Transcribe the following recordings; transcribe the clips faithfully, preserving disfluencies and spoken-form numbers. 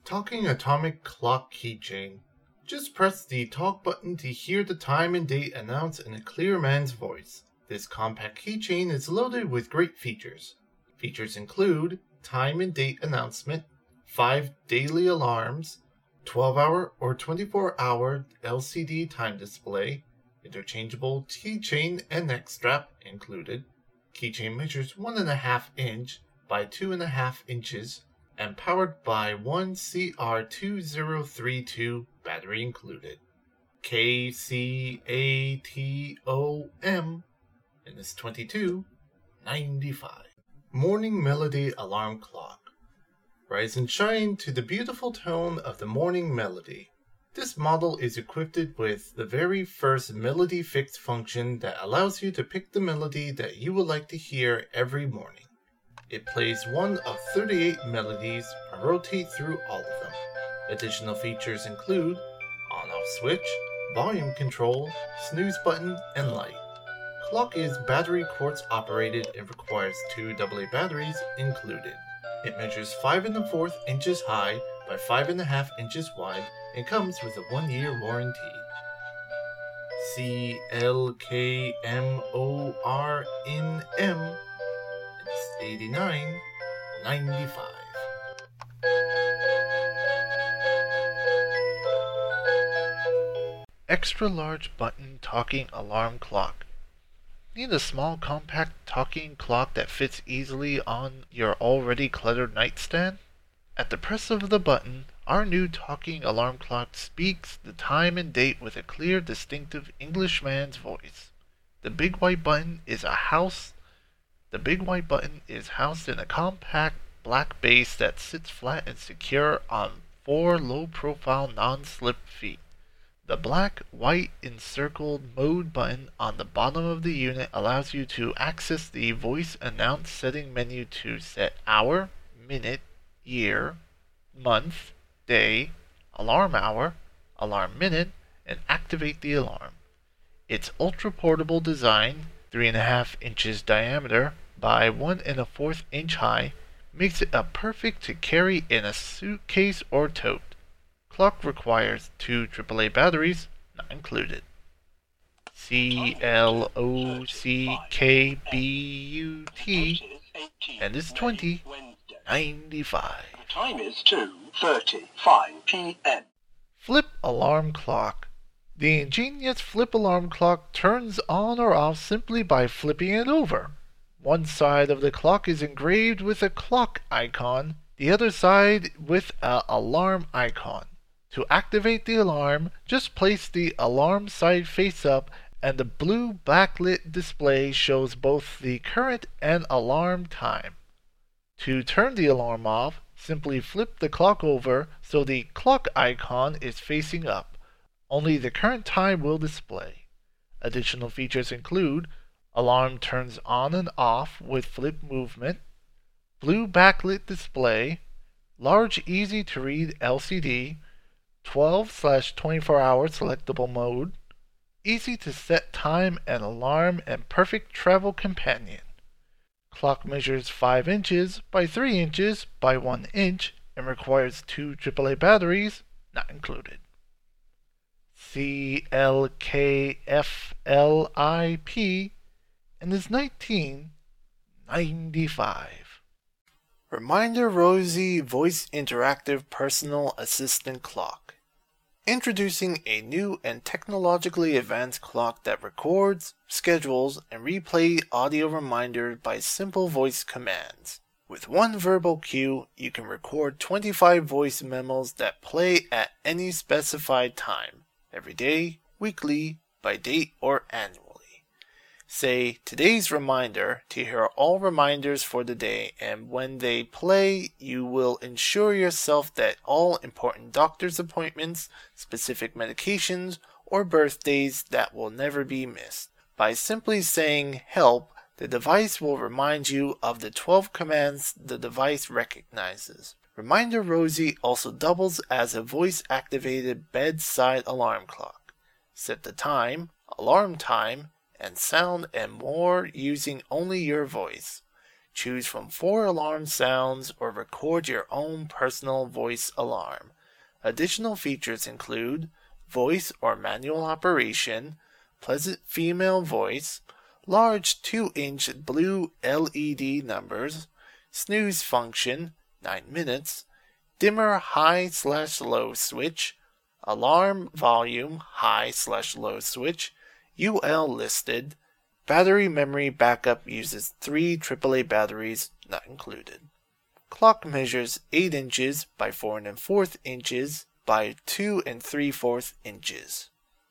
Talking atomic clock keychain. Just press the talk button to hear the time and date announced in a clear man's voice. This compact keychain is loaded with great features. Features include time and date announcement, five daily alarms, twelve hour or twenty-four hour L C D time display, interchangeable keychain and neck strap included. Keychain measures one and a half inch by two and a half inches and powered by one C R two zero three two battery included. K C A T O M and is twenty-two ninety-five. Morning Melody Alarm Clock. Rise and shine to the beautiful tone of the morning melody. This model is equipped with the very first Melody Fix function that allows you to pick the melody that you would like to hear every morning. It plays one of thirty-eight melodies and rotates through all of them. Additional features include on-off switch, volume control, snooze button, and light. Clock is battery quartz operated and requires two double A batteries included. It measures five and a fourth inches high by five and a half inches wide and comes with a one year warranty. C L K M O R N M. It's eighty-nine ninety-five. Extra large button talking alarm clock. Need a small compact talking clock that fits easily on your already cluttered nightstand? At the press of the button, our new talking alarm clock speaks the time and date with a clear, distinctive Englishman's voice. The big white button is a house. The big white button is housed in a compact black base that sits flat and secure on four low-profile non-slip feet. The black, white encircled mode button on the bottom of the unit allows you to access the voice announce setting menu to set hour, minute, year, month, day, alarm hour, alarm minute, and activate the alarm. Its ultra-portable design, three and a half inches diameter by one and a fourth inch high, makes it a perfect to carry in a suitcase or tote. Clock requires two triple A batteries, not included. C L O C K B U T and is twenty ninety-five. The time is two thirty-five p m. Flip alarm clock. The ingenious flip alarm clock turns on or off simply by flipping it over. One side of the clock is engraved with a clock icon, the other side with an alarm icon. To activate the alarm, just place the alarm side face up and the blue backlit display shows both the current and alarm time. To turn the alarm off, simply flip the clock over so the clock icon is facing up. Only the current time will display. Additional features include alarm turns on and off with flip movement, blue backlit display, large easy to read L C D, twelve slash twenty-four hour selectable mode, easy to set time and alarm, and perfect travel companion. Clock measures five inches by three inches by one inch and requires two triple A batteries, not included. C L K F L I P and is nineteen ninety-five. Reminder Rosie Voice Interactive Personal Assistant Clock. Introducing a new and technologically advanced clock that records, schedules, and replays audio reminders by simple voice commands. With one verbal cue, you can record twenty-five voice memos that play at any specified time, every day, weekly, by date, or annually. Say, today's reminder, to hear all reminders for the day, and when they play, you will ensure yourself that all important doctor's appointments, specific medications, or birthdays that will never be missed. By simply saying help, the device will remind you of the twelve commands the device recognizes. Reminder Rosie also doubles as a voice-activated bedside alarm clock. Set the time, alarm time, and sound and more using only your voice. Choose from four alarm sounds or record your own personal voice alarm. Additional features include voice or manual operation, pleasant female voice, large two inch blue L E D numbers, snooze function, nine minutes, dimmer high slash low switch, alarm volume high slash low switch, U L listed, battery memory backup uses three triple A batteries not included. Clock measures eight inches by four and a fourth inches by two and three fourths inches.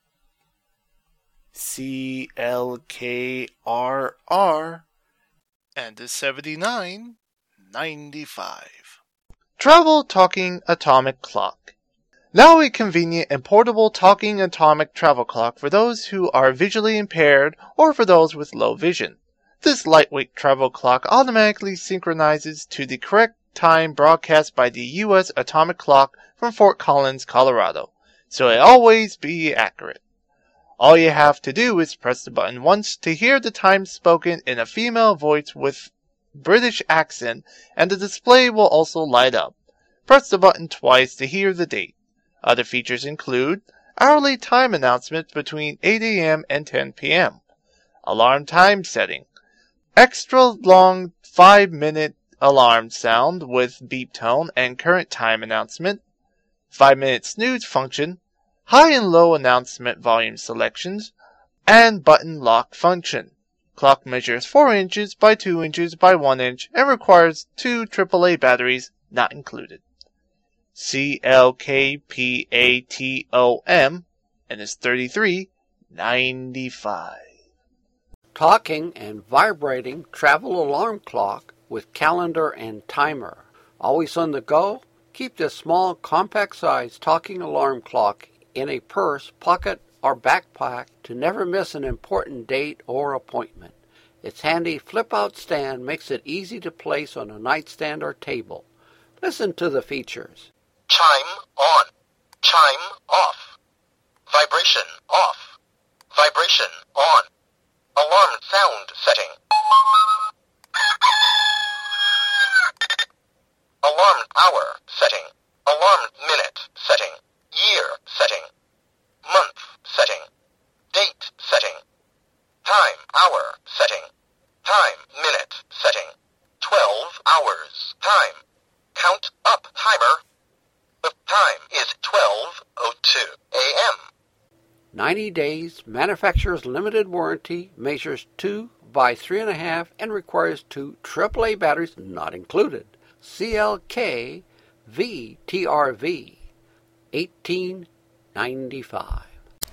C L K R R and a seventy-nine ninety-five. Travel Talking Atomic Clock. Now a convenient and portable talking atomic travel clock for those who are visually impaired or for those with low vision. This lightweight travel clock automatically synchronizes to the correct time broadcast by the U S Atomic Clock from Fort Collins, Colorado, so it always be accurate. All you have to do is press the button once to hear the time spoken in a female voice with British accent, and the display will also light up. Press the button twice to hear the date. Other features include hourly time announcements between eight a.m. and ten p.m., alarm time setting, extra long five minute alarm sound with beep tone and current time announcement, five minute snooze function, high and low announcement volume selections, and button lock function. Clock measures four inches by two inches by one inch and requires two triple A batteries not included. C L K P A T O M and is thirty-three ninety-five. Talking and vibrating travel alarm clock with calendar and timer. Always on the go? Keep this small, compact-sized talking alarm clock in a purse, pocket, or backpack to never miss an important date or appointment. Its handy flip-out stand makes it easy to place on a nightstand or table. Listen to the features. Chime on. Chime off. Vibration off. Vibration on. Alarm sound setting. Alarm hour setting. Alarm minute setting. Year setting. Month setting. Date setting. Time hour setting. Time minute setting. twelve hours time. Count up timer. The time is twelve oh two a.m. ninety days, manufacturer's limited warranty, measures two by three and a half and requires two triple A batteries not included. C L K V T R V eighteen ninety-five.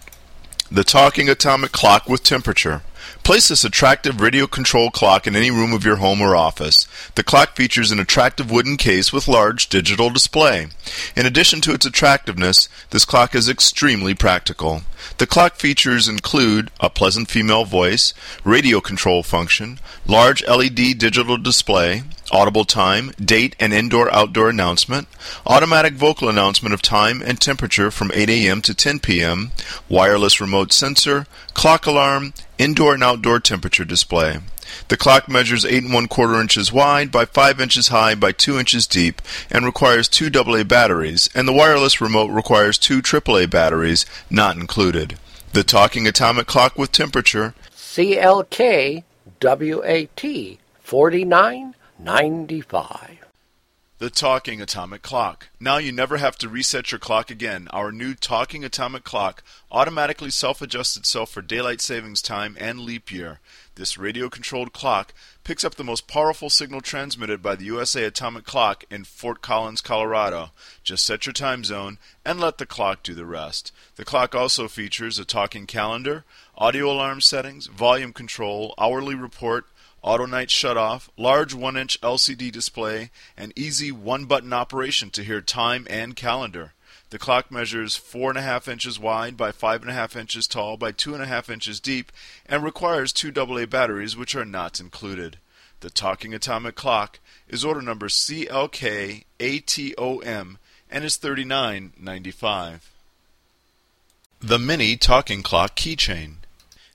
The Talking Atomic Clock with Temperature. Place this attractive radio control clock in any room of your home or office. The clock features an attractive wooden case with large digital display. In addition to its attractiveness, this clock is extremely practical. The clock features include a pleasant female voice, radio control function, large L E D digital display, audible time, date and indoor-outdoor announcement, automatic vocal announcement of time and temperature from eight a.m. to ten p.m., wireless remote sensor, clock alarm, indoor and outdoor temperature display. The clock measures eight and one quarter inches wide by five inches high by two inches deep and requires two double A batteries, and the wireless remote requires two triple A batteries, not included. The Talking Atomic Clock with Temperature. C L K W A T forty-nine ninety-five. The Talking Atomic Clock. Now you never have to reset your clock again. Our new Talking Atomic Clock automatically self-adjusts itself for daylight savings time and leap year. This radio-controlled clock picks up the most powerful signal transmitted by the U S A Atomic Clock in Fort Collins, Colorado. Just set your time zone and let the clock do the rest. The clock also features a talking calendar, audio alarm settings, volume control, hourly report, auto night shutoff, large one inch L C D display, and easy one-button operation to hear time and calendar. The clock measures four and a half inches wide by five and a half inches tall by two and a half inches deep and requires two double A batteries, which are not included. The Talking Atomic Clock is order number C L K A T O M and is thirty-nine ninety-five. The Mini Talking Clock Keychain.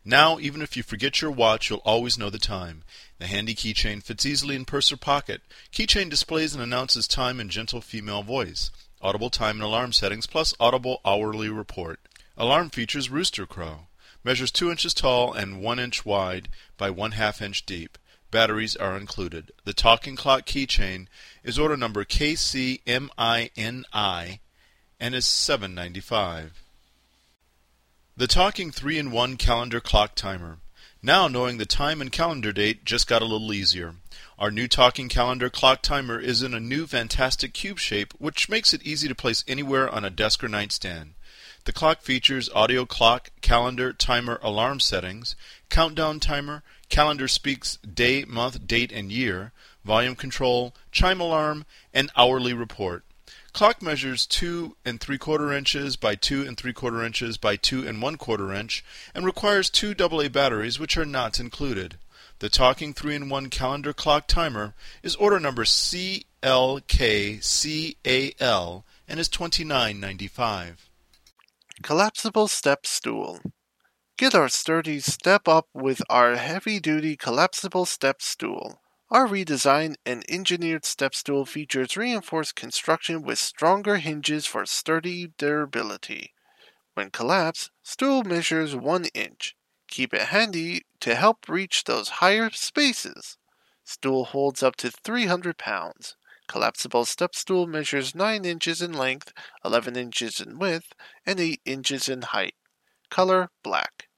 Now, even if you forget your watch, you'll always know the time. The handy keychain fits easily in purse or pocket. Keychain displays and announces time in gentle female voice. Audible time and alarm settings plus audible hourly report. Alarm features rooster crow. Measures two inches tall and one inch wide by one half inch deep. Batteries are included. The talking clock keychain is order number K C M I N I and is seven ninety-five. The talking three in one calendar clock timer. Now knowing the time and calendar date just got a little easier. Our new talking calendar clock timer is in a new fantastic cube shape, which makes it easy to place anywhere on a desk or nightstand. The clock features audio clock, calendar, timer, alarm settings, countdown timer, calendar speaks day, month, date, and year, volume control, chime alarm, and hourly report. Clock measures two and three quarter inches by two and three quarter inches by two and one quarter inch and requires two double A batteries, which are not included. The talking three in one calendar clock timer is order number C L K C A L and is twenty-nine ninety-five. Collapsible step stool. Get our sturdy step up with our heavy-duty collapsible step stool. Our redesigned and engineered step stool features reinforced construction with stronger hinges for sturdy durability. When collapsed, stool measures one inch. Keep it handy to help reach those higher spaces. Stool holds up to three hundred pounds. Collapsible step stool measures nine inches in length, eleven inches in width, and eight inches in height. Color black.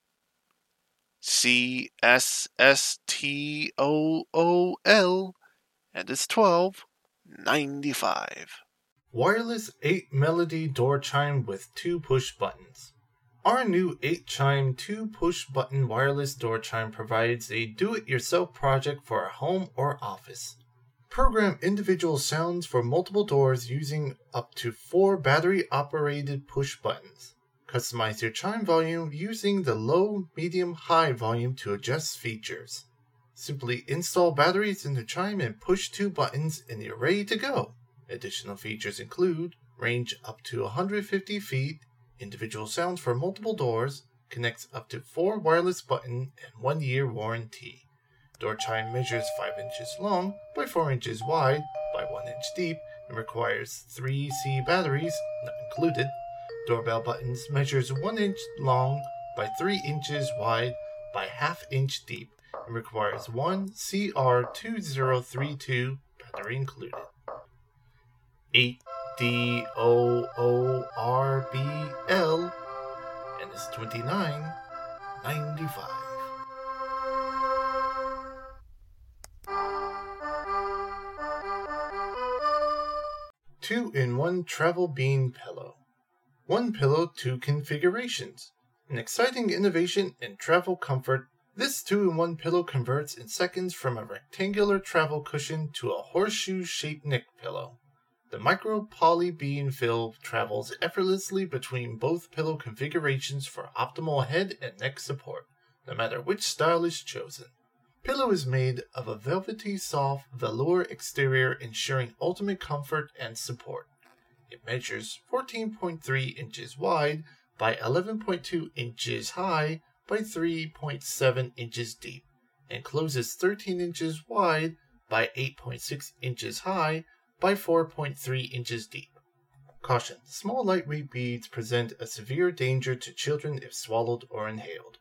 C S S T O O L and is twelve ninety-five. Wireless eight melody door chime with two push buttons. Our new eight chime two push button wireless door chime provides a do-it-yourself project for a home or office. Program individual sounds for multiple doors using up to four battery-operated push buttons. Customize your chime volume using the low, medium, high volume to adjust features. Simply install batteries in the chime and push two buttons and you're ready to go. Additional features include range up to one hundred fifty feet, individual sounds for multiple doors, connects up to four wireless buttons, and one year warranty. Door chime measures five inches long by four inches wide by one inch deep and requires three C batteries, not included. Doorbell buttons measures one inch long by three inches wide by half inch deep and requires one C R two zero three two battery included. eight D O O R B L and is twenty-nine ninety-five. two in one travel bean pillow. One pillow, two configurations. An exciting innovation in travel comfort, this two in one pillow converts in seconds from a rectangular travel cushion to a horseshoe-shaped neck pillow. The micro poly bean fill travels effortlessly between both pillow configurations for optimal head and neck support, no matter which style is chosen. Pillow is made of a velvety soft velour exterior ensuring ultimate comfort and support. It measures fourteen point three inches wide by eleven point two inches high by three point seven inches deep and closes thirteen inches wide by eight point six inches high by four point three inches deep. Caution: small lightweight beads present a severe danger to children if swallowed or inhaled.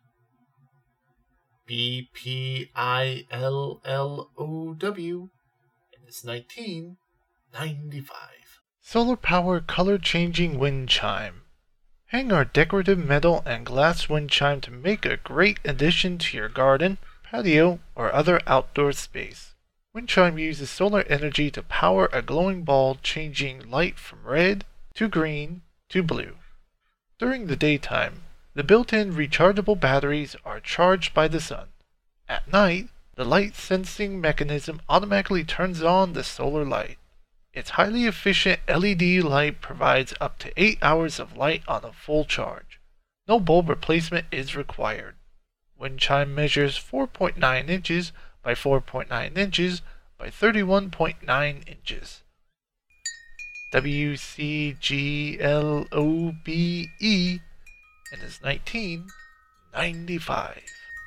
B P I L L O W and it's nineteen ninety-five. Solar Power Color Changing Wind Chime. Hang our decorative metal and glass wind chime to make a great addition to your garden, patio, or other outdoor space. Wind chime uses solar energy to power a glowing ball, changing light from red to green to blue. During the daytime, the built-in rechargeable batteries are charged by the sun. At night, the light sensing mechanism automatically turns on the solar light. Its highly efficient L E D light provides up to eight hours of light on a full charge. No bulb replacement is required. Wind chime measures four point nine inches by four point nine inches by thirty-one point nine inches. W C G L O B E and is nineteen ninety-five.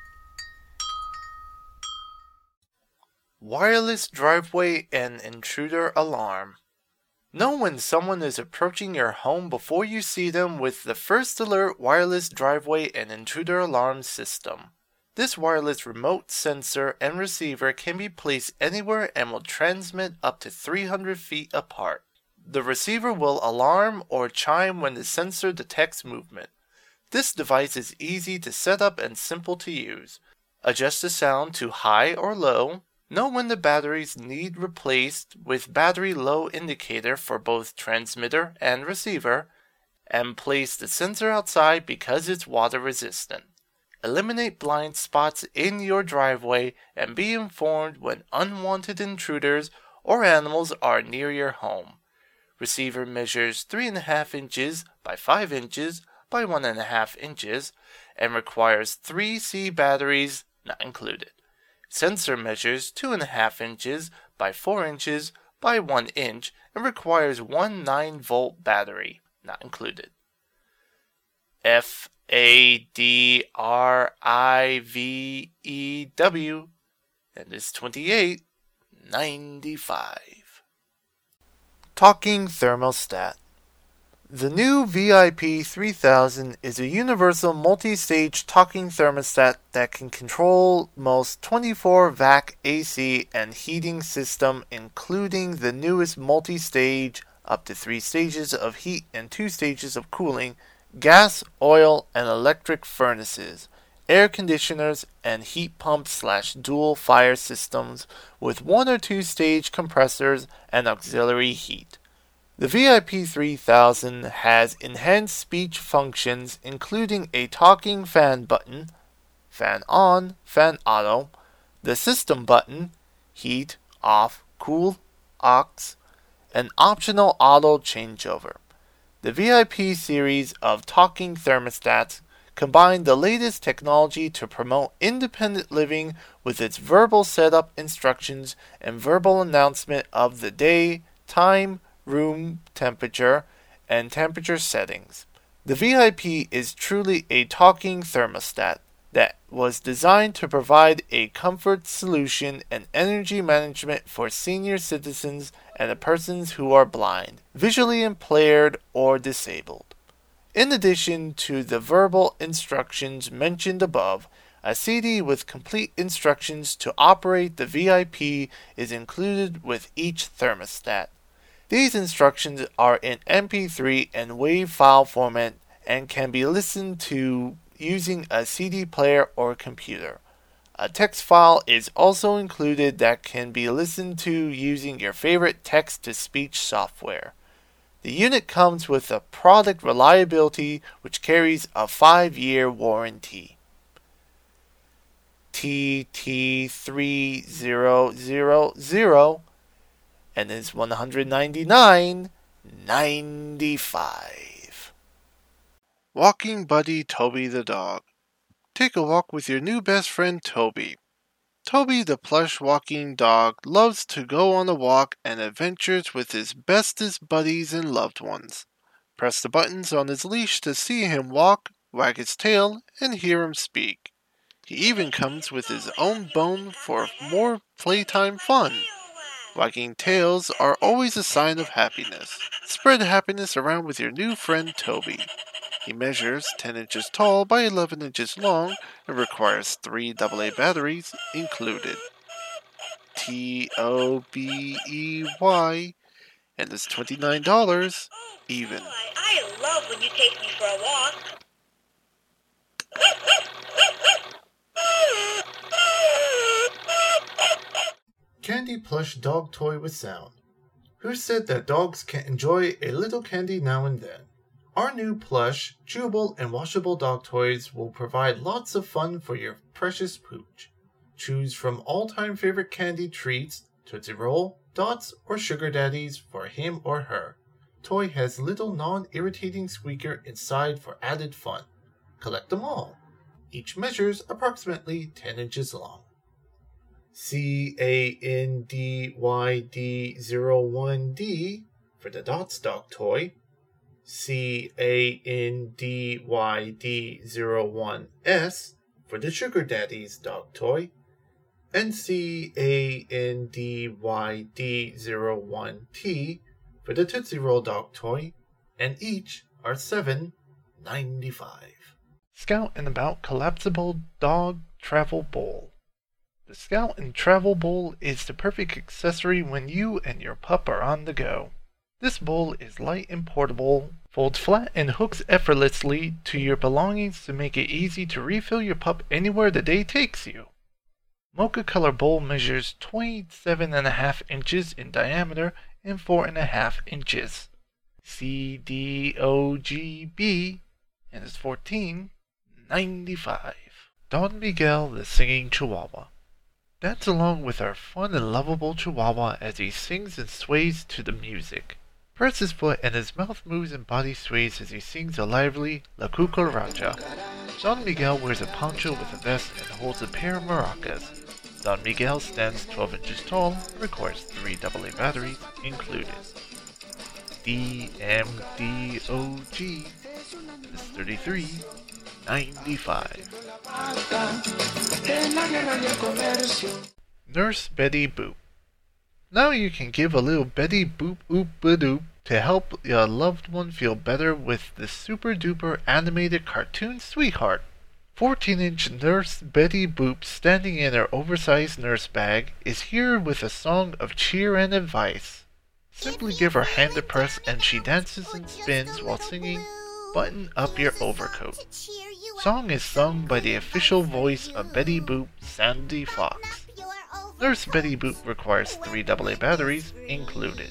Wireless driveway and intruder alarm. Know when someone is approaching your home before you see them with the First Alert wireless driveway and intruder alarm system. This wireless remote sensor and receiver can be placed anywhere and will transmit up to three hundred feet apart. The receiver will alarm or chime when the sensor detects movement. This device is easy to set up and simple to use. Adjust the sound to high or low. Know when the batteries need replaced with battery low indicator for both transmitter and receiver, and place the sensor outside because it's water resistant. Eliminate blind spots in your driveway and be informed when unwanted intruders or animals are near your home. Receiver measures three point five inches by five inches by one point five inches and requires three C batteries not included. Sensor measures two point five inches by four inches by one inch and requires one nine volt battery, not included. F A D R I V E W, and is twenty-eight ninety-five. Talking thermostat. The new V I P three thousand is a universal multi-stage talking thermostat that can control most twenty-four vac A C and heating system, including the newest multi-stage, up to three stages of heat and two stages of cooling, gas, oil, and electric furnaces, air conditioners, and heat pump slash dual fire systems with one or two stage compressors and auxiliary heat. The V I P three thousand has enhanced speech functions including a talking fan button, fan on, fan auto, the system button, heat, off, cool, aux, an optional auto changeover. The V I P series of talking thermostats combine the latest technology to promote independent living with its verbal setup instructions and verbal announcement of the day, time, room temperature, and temperature settings. The V I P is truly a talking thermostat that was designed to provide a comfort solution and energy management for senior citizens and the persons who are blind, visually impaired, or disabled. In addition to the verbal instructions mentioned above, a C D with complete instructions to operate the V I P is included with each thermostat. These instructions are in M P three and WAV file format and can be listened to using a C D player or computer. A text file is also included that can be listened to using your favorite text-to-speech software. The unit comes with a product reliability which carries a five year warranty. T T three thousand and is one hundred ninety-nine ninety-five. Walking buddy Toby the dog. Take a walk with your new best friend Toby. Toby the plush walking dog loves to go on a walk and adventures with his bestest buddies and loved ones. Press the buttons on his leash to see him walk, wag his tail, and hear him speak. He even comes with his own bone for more playtime fun. Wagging tails are always a sign of happiness. Spread happiness around with your new friend Toby. He measures ten inches tall by eleven inches long and requires three double A batteries included. T O B E Y, and is twenty-nine dollars even. I love when you take me for a walk. Candy plush dog toy with sound. Who said that dogs can enjoy a little candy now and then? Our new plush, chewable, and washable dog toys will provide lots of fun for your precious pooch. Choose from all-time favorite candy treats, Tootsie Roll, Dots, or Sugar Daddies for him or her. Toy has little non-irritating squeaker inside for added fun. Collect them all. Each measures approximately ten inches long. C A N D Y D zero one D for the Dots dog toy. C A N D Y D zero one S for the Sugar Daddy's dog toy, and C A N D Y D zero one T for the Tootsie Roll dog toy, and each are seven dollars and ninety-five cents. Scout and About Collapsible Dog Travel Bowl. The Scout and Travel Bowl is the perfect accessory when you and your pup are on the go. This bowl is light and portable, folds flat and hooks effortlessly to your belongings to make it easy to refill your pup anywhere the day takes you. Mocha Color Bowl measures twenty-seven and a half inches in diameter and four and a half inches. C D O G B and is fourteen dollars and ninety-five cents. Don Miguel the Singing Chihuahua. Dance along with our fun and lovable Chihuahua as he sings and sways to the music. Press his foot and his mouth moves and body sways as he sings a lively La Cucaracha. Don Miguel wears a poncho with a vest and holds a pair of maracas. Don Miguel stands twelve inches tall and requires three double A batteries included. D M D O G is thirty-three dollars and ninety-five cents. Nurse Betty Boop. Now you can give a little Betty Boop oop ba-doop to help your loved one feel better with the super duper animated cartoon sweetheart. fourteen inch Nurse Betty Boop, standing in her oversized nurse bag, is here with a song of cheer and advice. Simply give her hand a press and she dances and spins while singing Button Up Your Overcoat. Song is sung by the official voice of Betty Boop, Sandy Fox. Nurse Betty Boop requires three double A batteries included.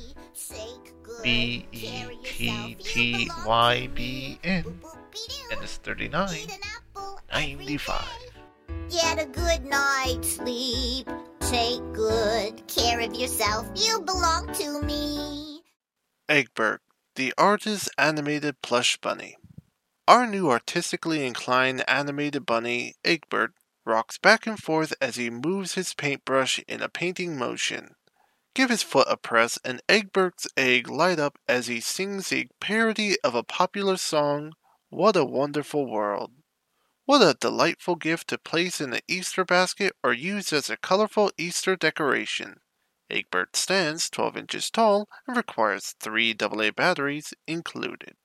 B E T T Y B N and is thirty-nine dollars and ninety-five cents. Get a good night's sleep. Take good care of yourself. You belong to me. Egbert, the artist's animated plush bunny. Our new artistically inclined animated bunny, Egbert, rocks back and forth as he moves his paintbrush in a painting motion. Give his foot a press and Egbert's egg light up as he sings a parody of a popular song, What a Wonderful World. What a delightful gift to place in the Easter basket or use as a colorful Easter decoration. Egbert stands twelve inches tall and requires three double A batteries included.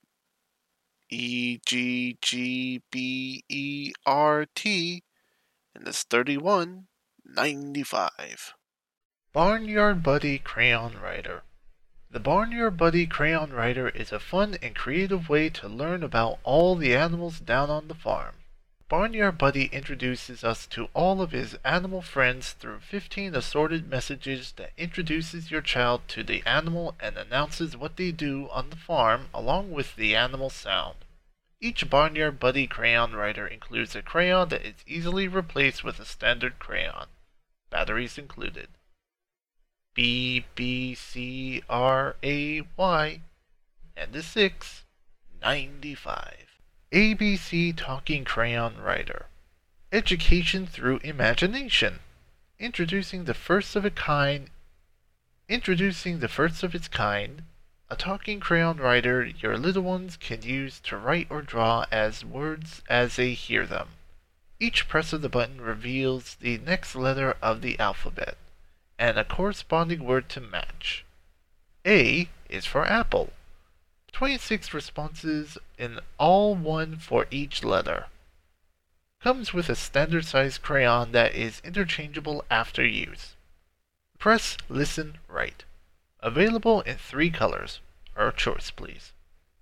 E G G B E R T and is thirty-one dollars and ninety-five cents. Barnyard Buddy Crayon Writer. The Barnyard Buddy Crayon Writer is a fun and creative way to learn about all the animals down on the farm. Barnyard Buddy introduces us to all of his animal friends through fifteen assorted messages that introduces your child to the animal and announces what they do on the farm along with the animal sound. Each Barnyard Buddy Crayon Writer includes a crayon that is easily replaced with a standard crayon. Batteries included. B B C R A Y and the six ninety-five. A B C Talking Crayon Writer. Education through imagination. Introducing the first of a kind. Introducing the first of its kind. A talking crayon writer your little ones can use to write or draw as words as they hear them. Each press of the button reveals the next letter of the alphabet, and a corresponding word to match. A is for apple. twenty-six responses in all one for each letter. Comes with a standard size crayon that is interchangeable after use. Press, listen, write. Available in three colors. Our choice, please.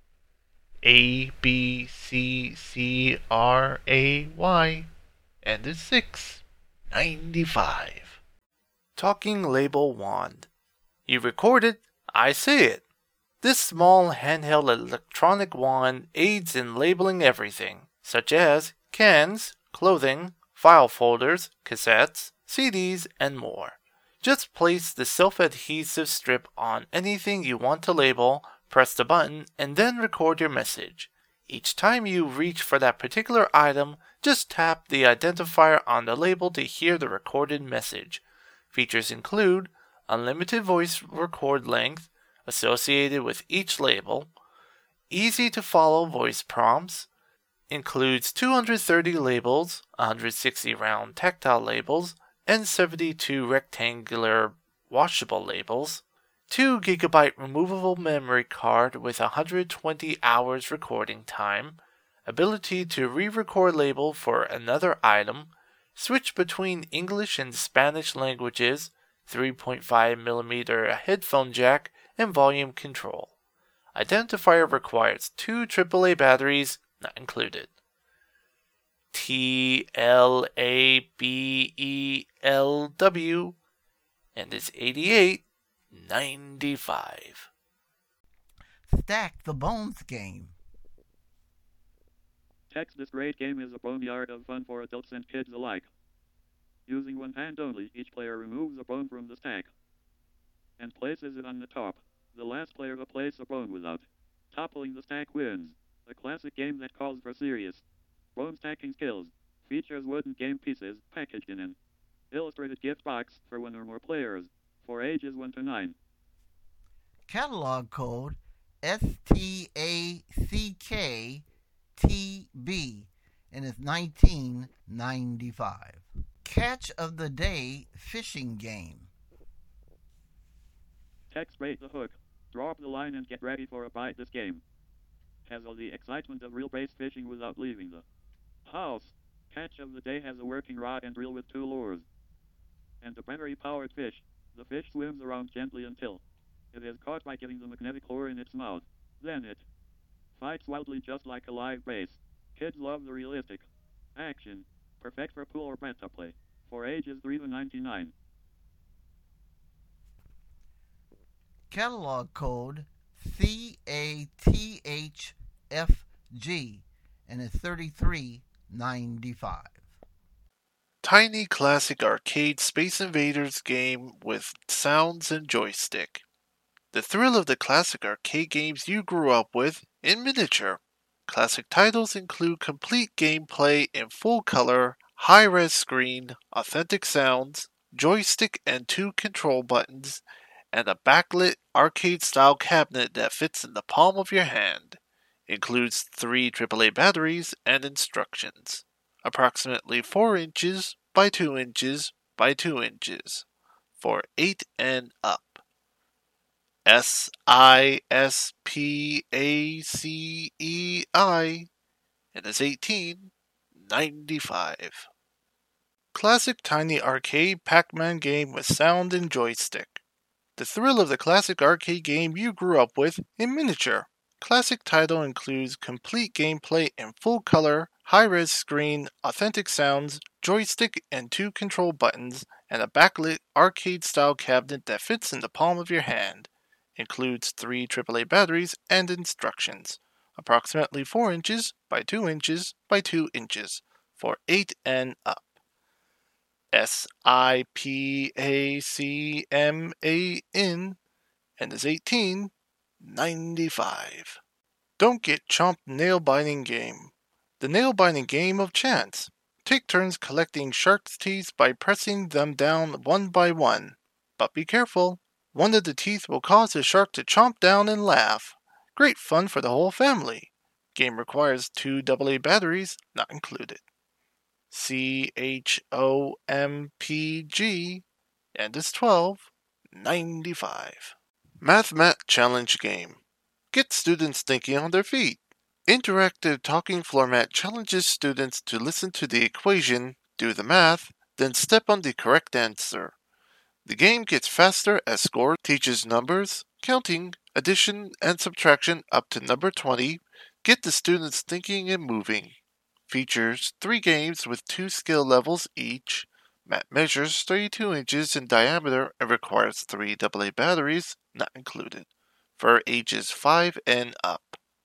A, B, C, C, R, A, Y, and is six ninety-five. Talking Label Wand. You record it, I say it. This small handheld electronic wand aids in labeling everything, such as cans, clothing, file folders, cassettes, C Ds, and more. Just place the self-adhesive strip on anything you want to label, press the button, and then record your message. Each time you reach for that particular item, just tap the identifier on the label to hear the recorded message. Features include unlimited voice record length associated with each label, easy to follow voice prompts, includes two hundred thirty labels, one hundred sixty round tactile labels, and seventy-two rectangular washable labels, two gigabyte removable memory card with one hundred twenty hours recording time, ability to re-record label for another item, switch between English and Spanish languages, three point five millimeter headphone jack, and volume control. Identifier requires two triple A batteries, not included. T L A B E L W, and is eighty-eight ninety-five. Stack the Bones game. Tex, this great game is a boneyard of fun for adults and kids alike. Using one hand only, each player removes a bone from the stack and places it on the top. The last player to place a bone without toppling the stack wins. A classic game that calls for serious bone stacking skills. Features wooden game pieces packaged in an illustrated gift box for one or more players for ages one to nine. Catalog code S T A C K T B, and it's nineteen ninety-five. Catch of the Day fishing game. Tex, bait the hook, drop the line and get ready for a bite. This game has all the excitement of reel-based fishing without leaving the house. Catch of the Day has a working rod and reel with two lures and a battery-powered fish. The fish swims around gently until it is caught by getting the magnetic lure in its mouth. Then it fights wildly just like a live bass. Kids love the realistic action. Perfect for pool or betta play. For ages three to ninety-nine. Catalog code C A T H F G, and it's thirty-three ninety-five. Tiny classic arcade Space Invaders game with sounds and joystick. The thrill of the classic arcade games you grew up with in miniature. Classic titles include complete gameplay in full color, high-res screen, authentic sounds, joystick and two control buttons, and a backlit arcade-style cabinet that fits in the palm of your hand. Includes three triple A batteries and instructions. Approximately four inches by two inches by two inches. For eight and up. S I S P A C E I, and is eighteen ninety-five. Classic tiny arcade Pac-Man game with sound and joystick. The thrill of the classic arcade game you grew up with in miniature. Classic title includes complete gameplay in full color, high-res screen, authentic sounds, joystick and two control buttons, and a backlit arcade-style cabinet that fits in the palm of your hand. Includes three triple A batteries and instructions. Approximately four inches by two inches by two inches. For eight and up. S I P A C M A N, and is eighteen ninety-five. Don't get chomped nail biting game. The nail biting game of chance. Take turns collecting shark's teeth by pressing them down one by one. But be careful. One of the teeth will cause the shark to chomp down and laugh. Great fun for the whole family. Game requires two double A batteries, not included. C H O M P G, and is twelve ninety-five. Math Mat Challenge Game. Get students thinking on their feet. Interactive talking floor mat challenges students to listen to the equation, do the math, then step on the correct answer. The game gets faster as score teaches numbers, counting, addition, and subtraction up to number twenty. Get the students thinking and moving. Features three games with two skill levels each. Mat measures thirty-two inches in diameter and requires three double A batteries, not included, for ages five and up.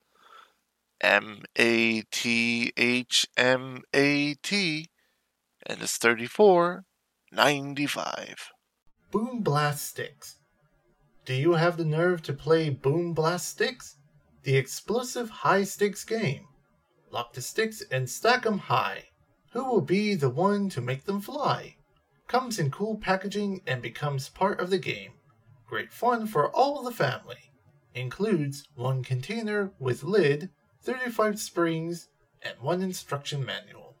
M A T H M A T, and is thirty-four ninety-five. Boom Blast Sticks. Do you have the nerve to play Boom Blast Sticks? The explosive high stakes game. Lock the sticks and stack 'em high. Who will be the one to make them fly? Comes in cool packaging and becomes part of the game. Great fun for all the family. Includes one container with lid, thirty-five springs, and one instruction manual.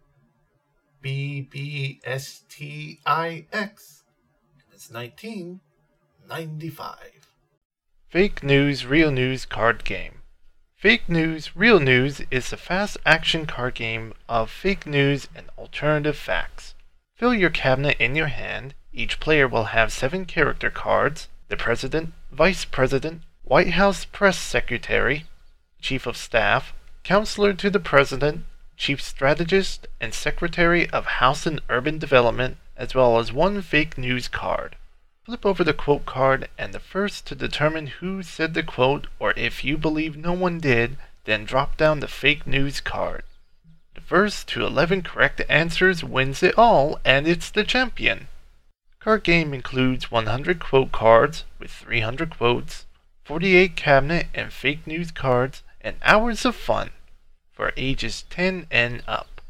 B B S T I X. It's nineteen ninety-five. Fake News, Real News card game. Fake News, Real News is a fast action card game of fake news and alternative facts. Fill your cabinet in your hand. Each player will have seven character cards: the President, Vice President, White House Press Secretary, Chief of Staff, Counselor to the President, Chief Strategist, and Secretary of House and Urban Development, as well as one fake news card. Flip over the quote card, and the first to determine who said the quote, or if you believe no one did, then drop down the fake news card. The first to eleven correct answers wins it all, and it's the champion. Card game includes one hundred quote cards with three hundred quotes, forty-eight cabinet and fake news cards, and hours of fun for ages ten and up.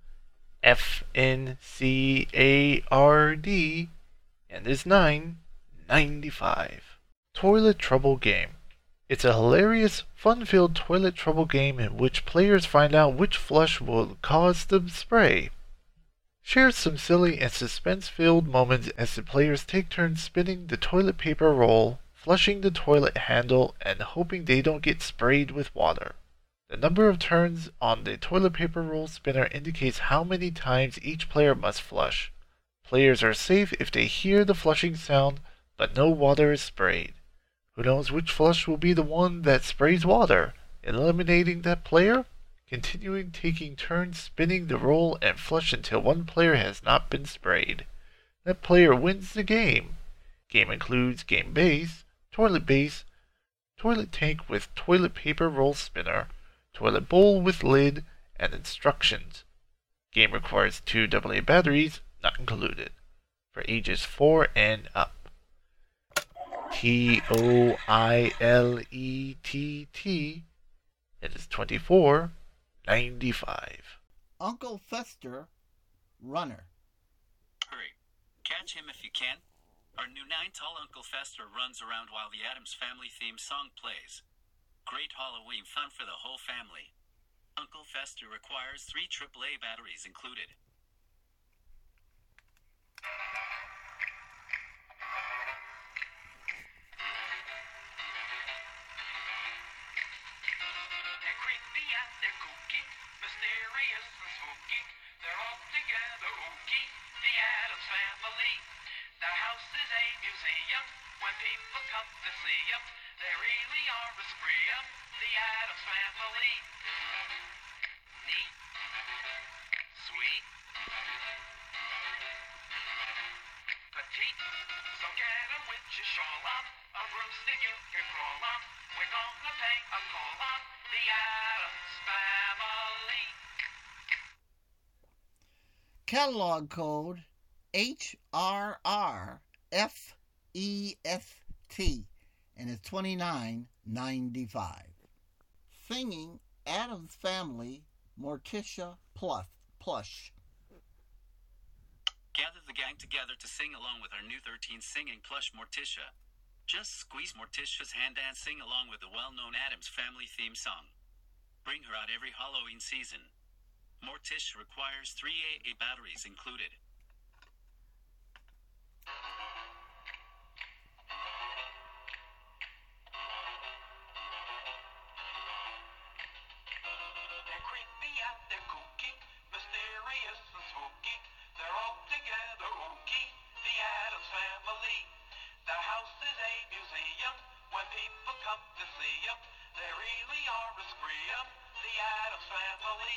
F N C A R D and is nine ninety-five. Toilet Trouble Game. It's a hilarious, fun-filled toilet trouble game in which players find out which flush will cause the spray. Share some silly and suspense-filled moments as the players take turns spinning the toilet paper roll, flushing the toilet handle, and hoping they don't get sprayed with water. The number of turns on the toilet paper roll spinner indicates how many times each player must flush. Players are safe if they hear the flushing sound, but no water is sprayed. Who knows which flush will be the one that sprays water? Eliminating that player? Continuing taking turns spinning the roll and flush until one player has not been sprayed. That player wins the game. Game includes game base, toilet base, toilet tank with toilet paper roll spinner, toilet bowl with lid, and instructions. Game requires two double A batteries, not included, for ages four and up. T O I L E T T. It is twenty-four ninety-five. Uncle Fester, Runner. Hurry. Catch him if you can. Our new nine-tall Uncle Fester runs around while the Addams Family theme song plays. Great Halloween fun for the whole family. Uncle Fester requires three triple A batteries included. They're creepy and they're kooky, mysterious and spooky. They're all together ooky, the Addams Family. Their house is a museum. When people come to see them, they really are a spree 'em, the Addams Family. Neat, sweet, petite. So get a witch's shawl on, a broomstick you can crawl on. We're gonna pay a call on the Addams Family. Catalog code H R R F E F T, and it's twenty-nine ninety-five. Singing Addams Family Morticia Plus Plush. Gather the gang together to sing along with our new thirteen singing plush Morticia. Just squeeze Morticia's hand and sing along with the well-known Addams Family theme song. Bring her out every Halloween season. Morticia requires three A A batteries included. They're creepy and they're kooky, mysterious and spooky. They're all together ooky, the Addams Family. Their house is a museum. When people come to see them, they really are a spree 'em, the Addams Family.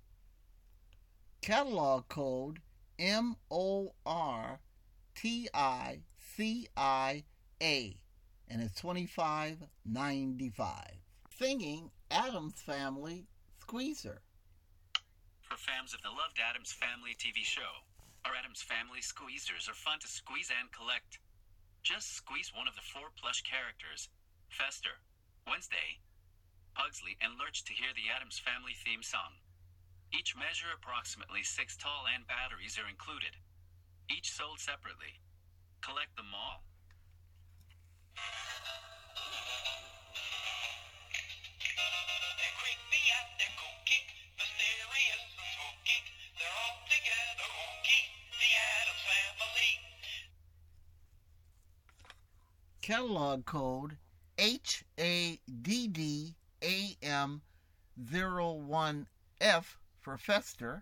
Catalog code M O R T I C I A, and it's twenty-five ninety-five. Singing Addams Family Squeezer. For fans of the loved Addams Family T V show, our Addams Family Squeezers are fun to squeeze and collect. Just squeeze one of the four plush characters, Fester, Wednesday, Pugsley, and Lurch to hear the Addams Family theme song. Each measure approximately six tall and batteries are included. Each sold separately. Collect them all. Catalog code H A D D A M zero one F for Fester,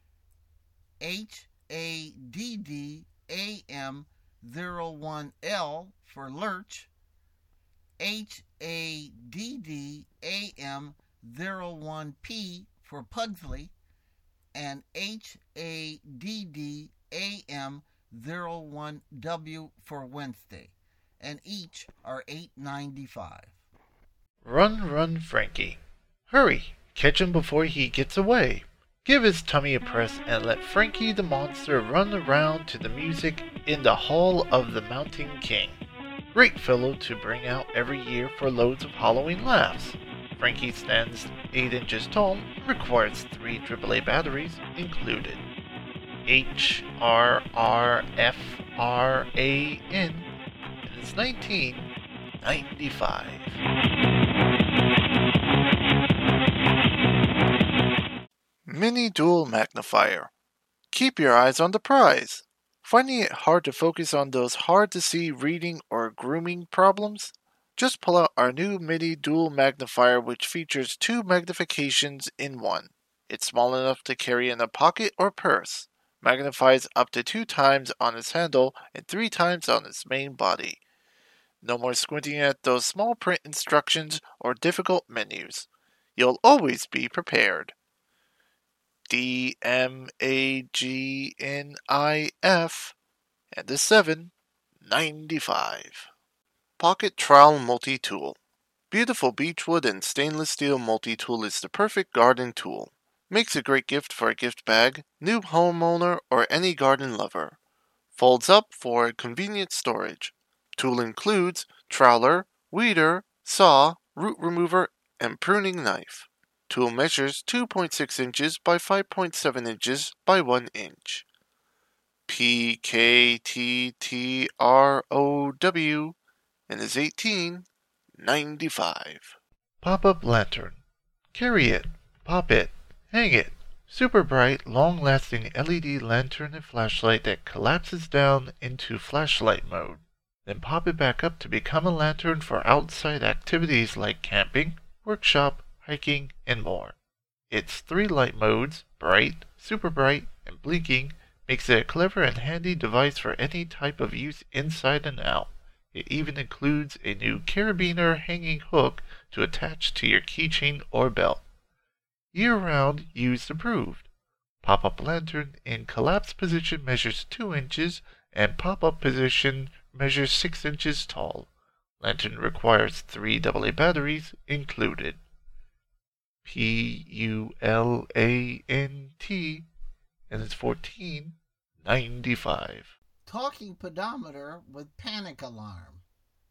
H A D D A M zero one L for Lurch, H A D D A M zero one P for Pugsley, and H A D D A M zero one W for Wednesday, and each are eight ninety-five. Run, run, Frankie. Hurry, catch him before he gets away. Give his tummy a press and let Frankie the Monster run around to the music in the Hall of the Mountain King. Great fellow to bring out every year for loads of Halloween laughs. Frankie stands eight inches tall, requires three triple A batteries included. H R R F R A N, and it's nineteen ninety-five. Mini Dual Magnifier. Keep your eyes on the prize. Finding it hard to focus on those hard-to-see reading or grooming problems? Just pull out our new Mini Dual Magnifier, which features two magnifications in one. It's small enough to carry in a pocket or purse, magnifies up to two times on its handle and three times on its main body. No more squinting at those small print instructions or difficult menus. You'll always be prepared. D M A G N I F and the seven ninety-five. Pocket Trowel Multi-Tool. Beautiful beechwood and stainless steel multi-tool is the perfect garden tool. Makes a great gift for a gift bag, new homeowner, or any garden lover. Folds up for convenient storage. Tool includes troweler, weeder, saw, root remover, and pruning knife. Tool measures two point six inches by five point seven inches by one inch. P K T T R O W and is eighteen ninety-five. Pop-up lantern. Carry it, pop it, hang it. Super bright, long-lasting L E D lantern and flashlight that collapses down into flashlight mode. Then pop it back up to become a lantern for outside activities like camping, workshop, hiking, and more. Its three light modes, bright, super bright, and blinking, makes it a clever and handy device for any type of use inside and out. It even includes a new carabiner hanging hook to attach to your keychain or belt. Year-round use approved. Pop-up lantern in collapse position measures two inches and pop-up position measures six inches tall. Lantern requires three double A batteries included. P U L A N T and it's fourteen ninety-five. Talking pedometer with panic alarm.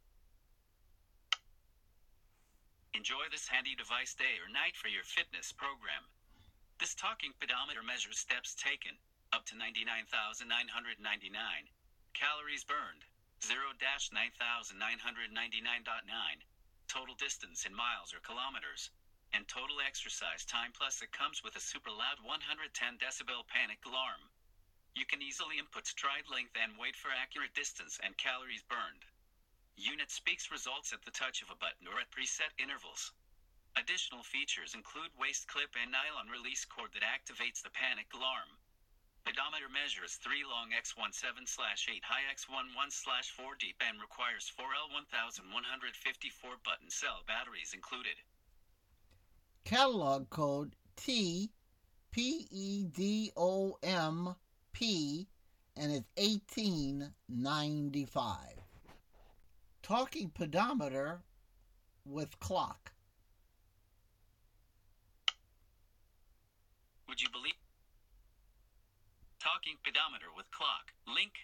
Enjoy this handy device day or night for your fitness program. This talking pedometer measures steps taken, up to ninety-nine thousand nine hundred ninety-nine. Calories burned, zero to nine thousand nine hundred ninety-nine point nine. Total distance in miles or kilometers. And total exercise time, plus it comes with a super loud one hundred ten decibel panic alarm. You can easily input stride length and wait for accurate distance and calories burned. Unit speaks results at the touch of a button or at preset intervals. Additional features include waist clip and nylon release cord that activates the panic alarm. Pedometer measures three long X seventeen slash eight high X eleven slash four deep and requires four L one one fifty-four button cell batteries included. Catalog code T P E D O M P and it's eighteen ninety-five. Talking pedometer with clock. Would you believe? Talking pedometer with clock. Link.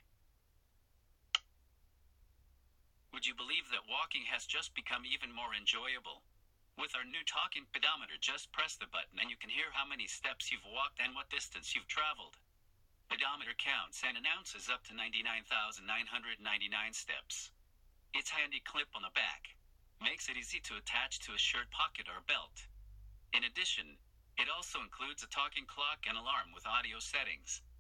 Would you believe that walking has just become even more enjoyable? With our new talking pedometer, just press the button and you can hear how many steps you've walked and what distance you've traveled. Pedometer counts and announces up to ninety-nine thousand nine hundred ninety-nine steps. Its handy clip on the back makes it easy to attach to a shirt pocket or belt. In addition, it also includes a talking clock and alarm with audio settings.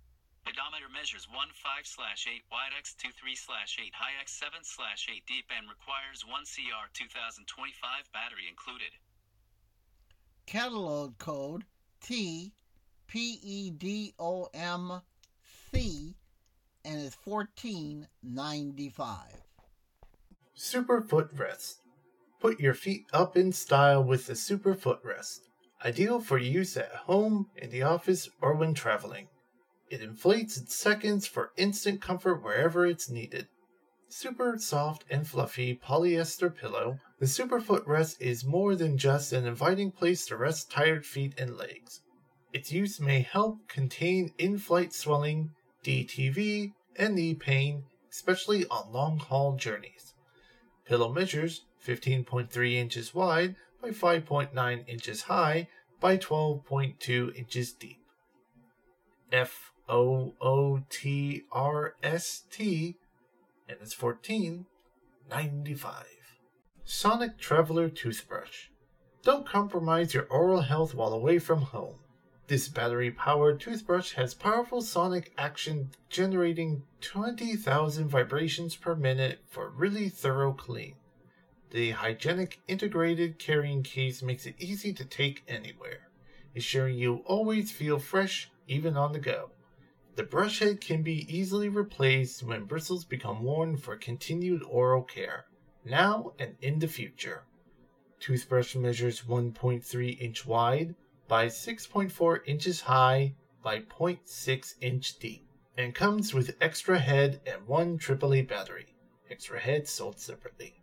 Pedometer measures one five slash eight wide x twenty-three slash eight high x seven slash eight deep and requires one C R two thousand twenty-five battery included. Catalog code T P E D O M C and is fourteen ninety-five. Super Footrest. Put your feet up in style with the Super Footrest. Ideal for use at home, in the office, or when traveling. It inflates in seconds for instant comfort wherever it's needed. Super soft and fluffy polyester pillow, the Super Footrest is more than just an inviting place to rest tired feet and legs. Its use may help contain in-flight swelling, D T V, and knee pain, especially on long-haul journeys. Pillow measures fifteen point three inches wide by five point nine inches high by twelve point two inches deep. F O O T R S T, and it's fourteen ninety-five. Sonic Traveler Toothbrush. Don't compromise your oral health while away from home. This battery-powered toothbrush has powerful sonic action generating twenty thousand vibrations per minute for a really thorough clean. The hygienic integrated carrying case makes it easy to take anywhere, ensuring you always feel fresh even on the go. The brush head can be easily replaced when bristles become worn for continued oral care, now and in the future. Toothbrush measures one point three inch wide by six point four inches high by zero point six inch deep, and comes with extra head and one triple A battery. Extra head sold separately.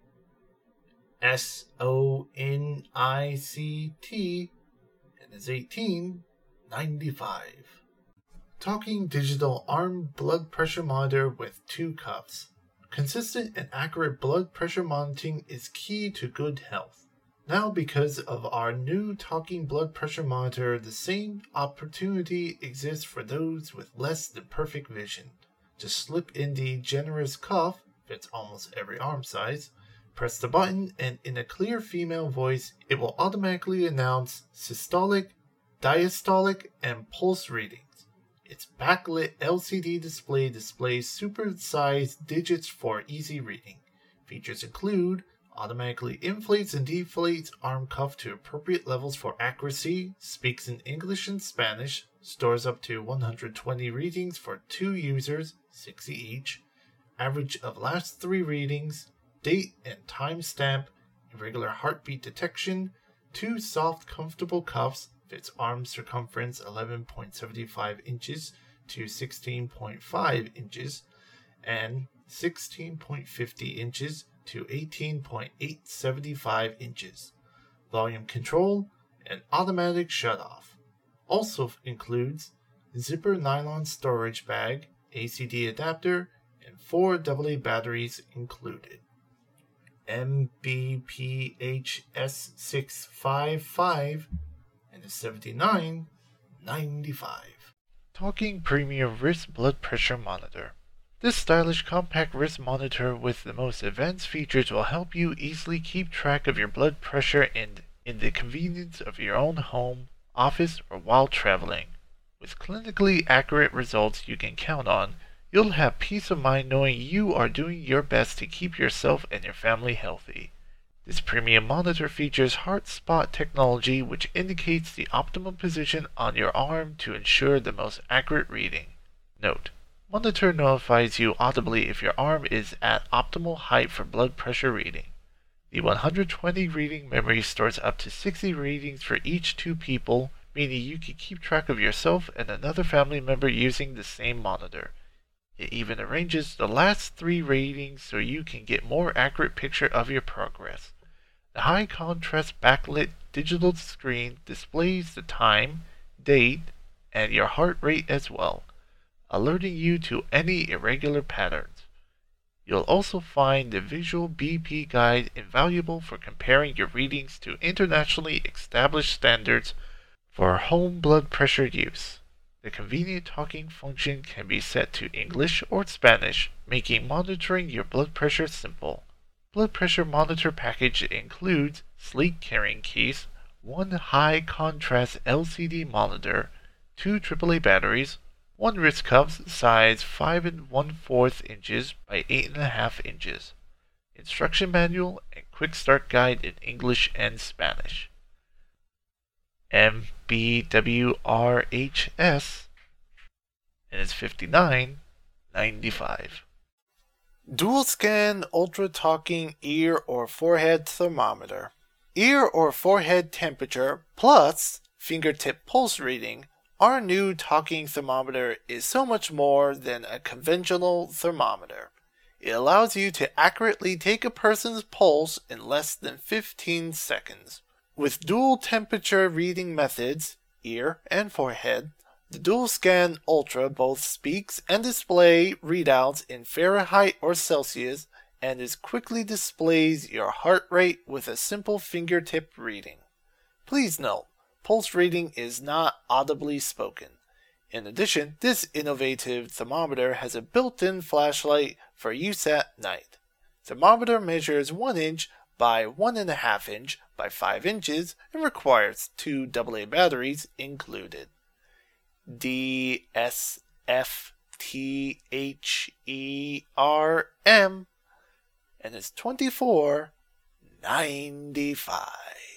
S O N I C T, and is eighteen ninety-five. Talking digital arm blood pressure monitor with two cuffs. Consistent and accurate blood pressure monitoring is key to good health. Now, because of our new talking blood pressure monitor, the same opportunity exists for those with less than perfect vision. Just slip in the generous cuff, fits almost every arm size, press the button, and in a clear female voice, it will automatically announce systolic, diastolic, and pulse readings. Its backlit L C D display displays super-sized digits for easy reading. Features include automatically inflates and deflates arm cuff to appropriate levels for accuracy, speaks in English and Spanish, stores up to one hundred twenty readings for two users, sixty each, average of last three readings, date and time stamp, irregular heartbeat detection, two soft comfortable cuffs, fits arm circumference eleven point seven five inches to sixteen point five inches, and sixteen point five zero inches to eighteen point eight seven five inches. Volume control and automatic shutoff. Also includes zipper nylon storage bag, A C D adapter, and four double A batteries included. M B P H S six five five, and is seventy-nine ninety-five. Talking Premium Wrist Blood Pressure Monitor. This stylish compact wrist monitor with the most advanced features will help you easily keep track of your blood pressure and in the convenience of your own home, office, or while traveling. With clinically accurate results you can count on, you'll have peace of mind knowing you are doing your best to keep yourself and your family healthy. This premium monitor features heart spot technology which indicates the optimum position on your arm to ensure the most accurate reading. Note: monitor notifies you audibly if your arm is at optimal height for blood pressure reading. The one hundred twenty reading memory stores up to sixty readings for each two people, meaning you can keep track of yourself and another family member using the same monitor. It even arranges the last three readings so you can get more accurate picture of your progress. The high contrast backlit digital screen displays the time, date, and your heart rate as well, alerting you to any irregular patterns. You'll also find the visual B P guide invaluable for comparing your readings to internationally established standards for home blood pressure use. The convenient talking function can be set to English or Spanish, making monitoring your blood pressure simple. Blood pressure monitor package includes sleek carrying case, one high contrast L C D monitor, two triple A batteries, One wrist cuff size five and one fourth inches by eight and a half inches. Instruction manual and quick start guide in English and Spanish. M B W R H S, and it's fifty-nine ninety-five. Dual Scan Ultra Talking Ear or Forehead Thermometer. Ear or forehead temperature plus fingertip pulse reading. Our new talking thermometer is so much more than a conventional thermometer. It allows you to accurately take a person's pulse in less than fifteen seconds. With dual temperature reading methods, ear and forehead, the Dual Scan Ultra both speaks and displays readouts in Fahrenheit or Celsius and is quickly displays your heart rate with a simple fingertip reading. Please note, pulse reading is not audibly spoken. In addition, this innovative thermometer has a built-in flashlight for use at night. Thermometer measures one inch by one and a half inch by five inches and requires two double A batteries included. D S F T H E R M, and it's twenty-four ninety-five.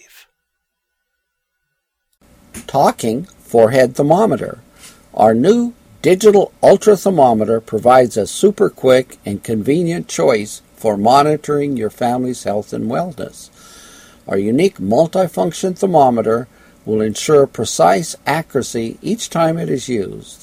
Talking Forehead Thermometer. Our new digital ultra thermometer provides a super quick and convenient choice for monitoring your family's health and wellness. Our unique multifunction thermometer will ensure precise accuracy each time it is used.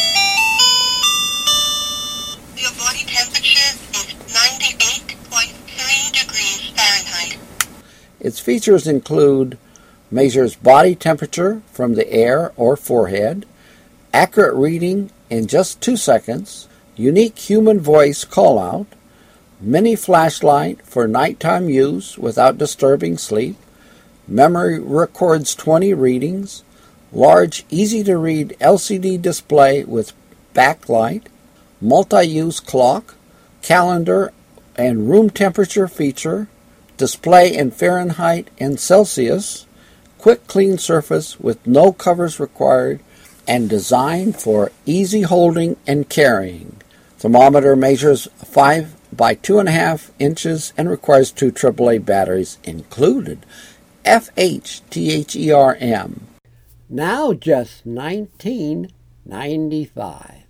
Your body temperature is ninety-eight point three degrees Fahrenheit. Its features include measures body temperature from the air or forehead, accurate reading in just two seconds, unique human voice call-out, mini flashlight for nighttime use without disturbing sleep, memory records twenty readings, large easy-to-read L C D display with backlight, multi-use clock, calendar and room temperature feature, display in Fahrenheit and Celsius, quick clean surface with no covers required, and designed for easy holding and carrying. Thermometer measures five by two and a half inches and requires two triple A batteries included. F H T H E R M. Now just nineteen ninety-five.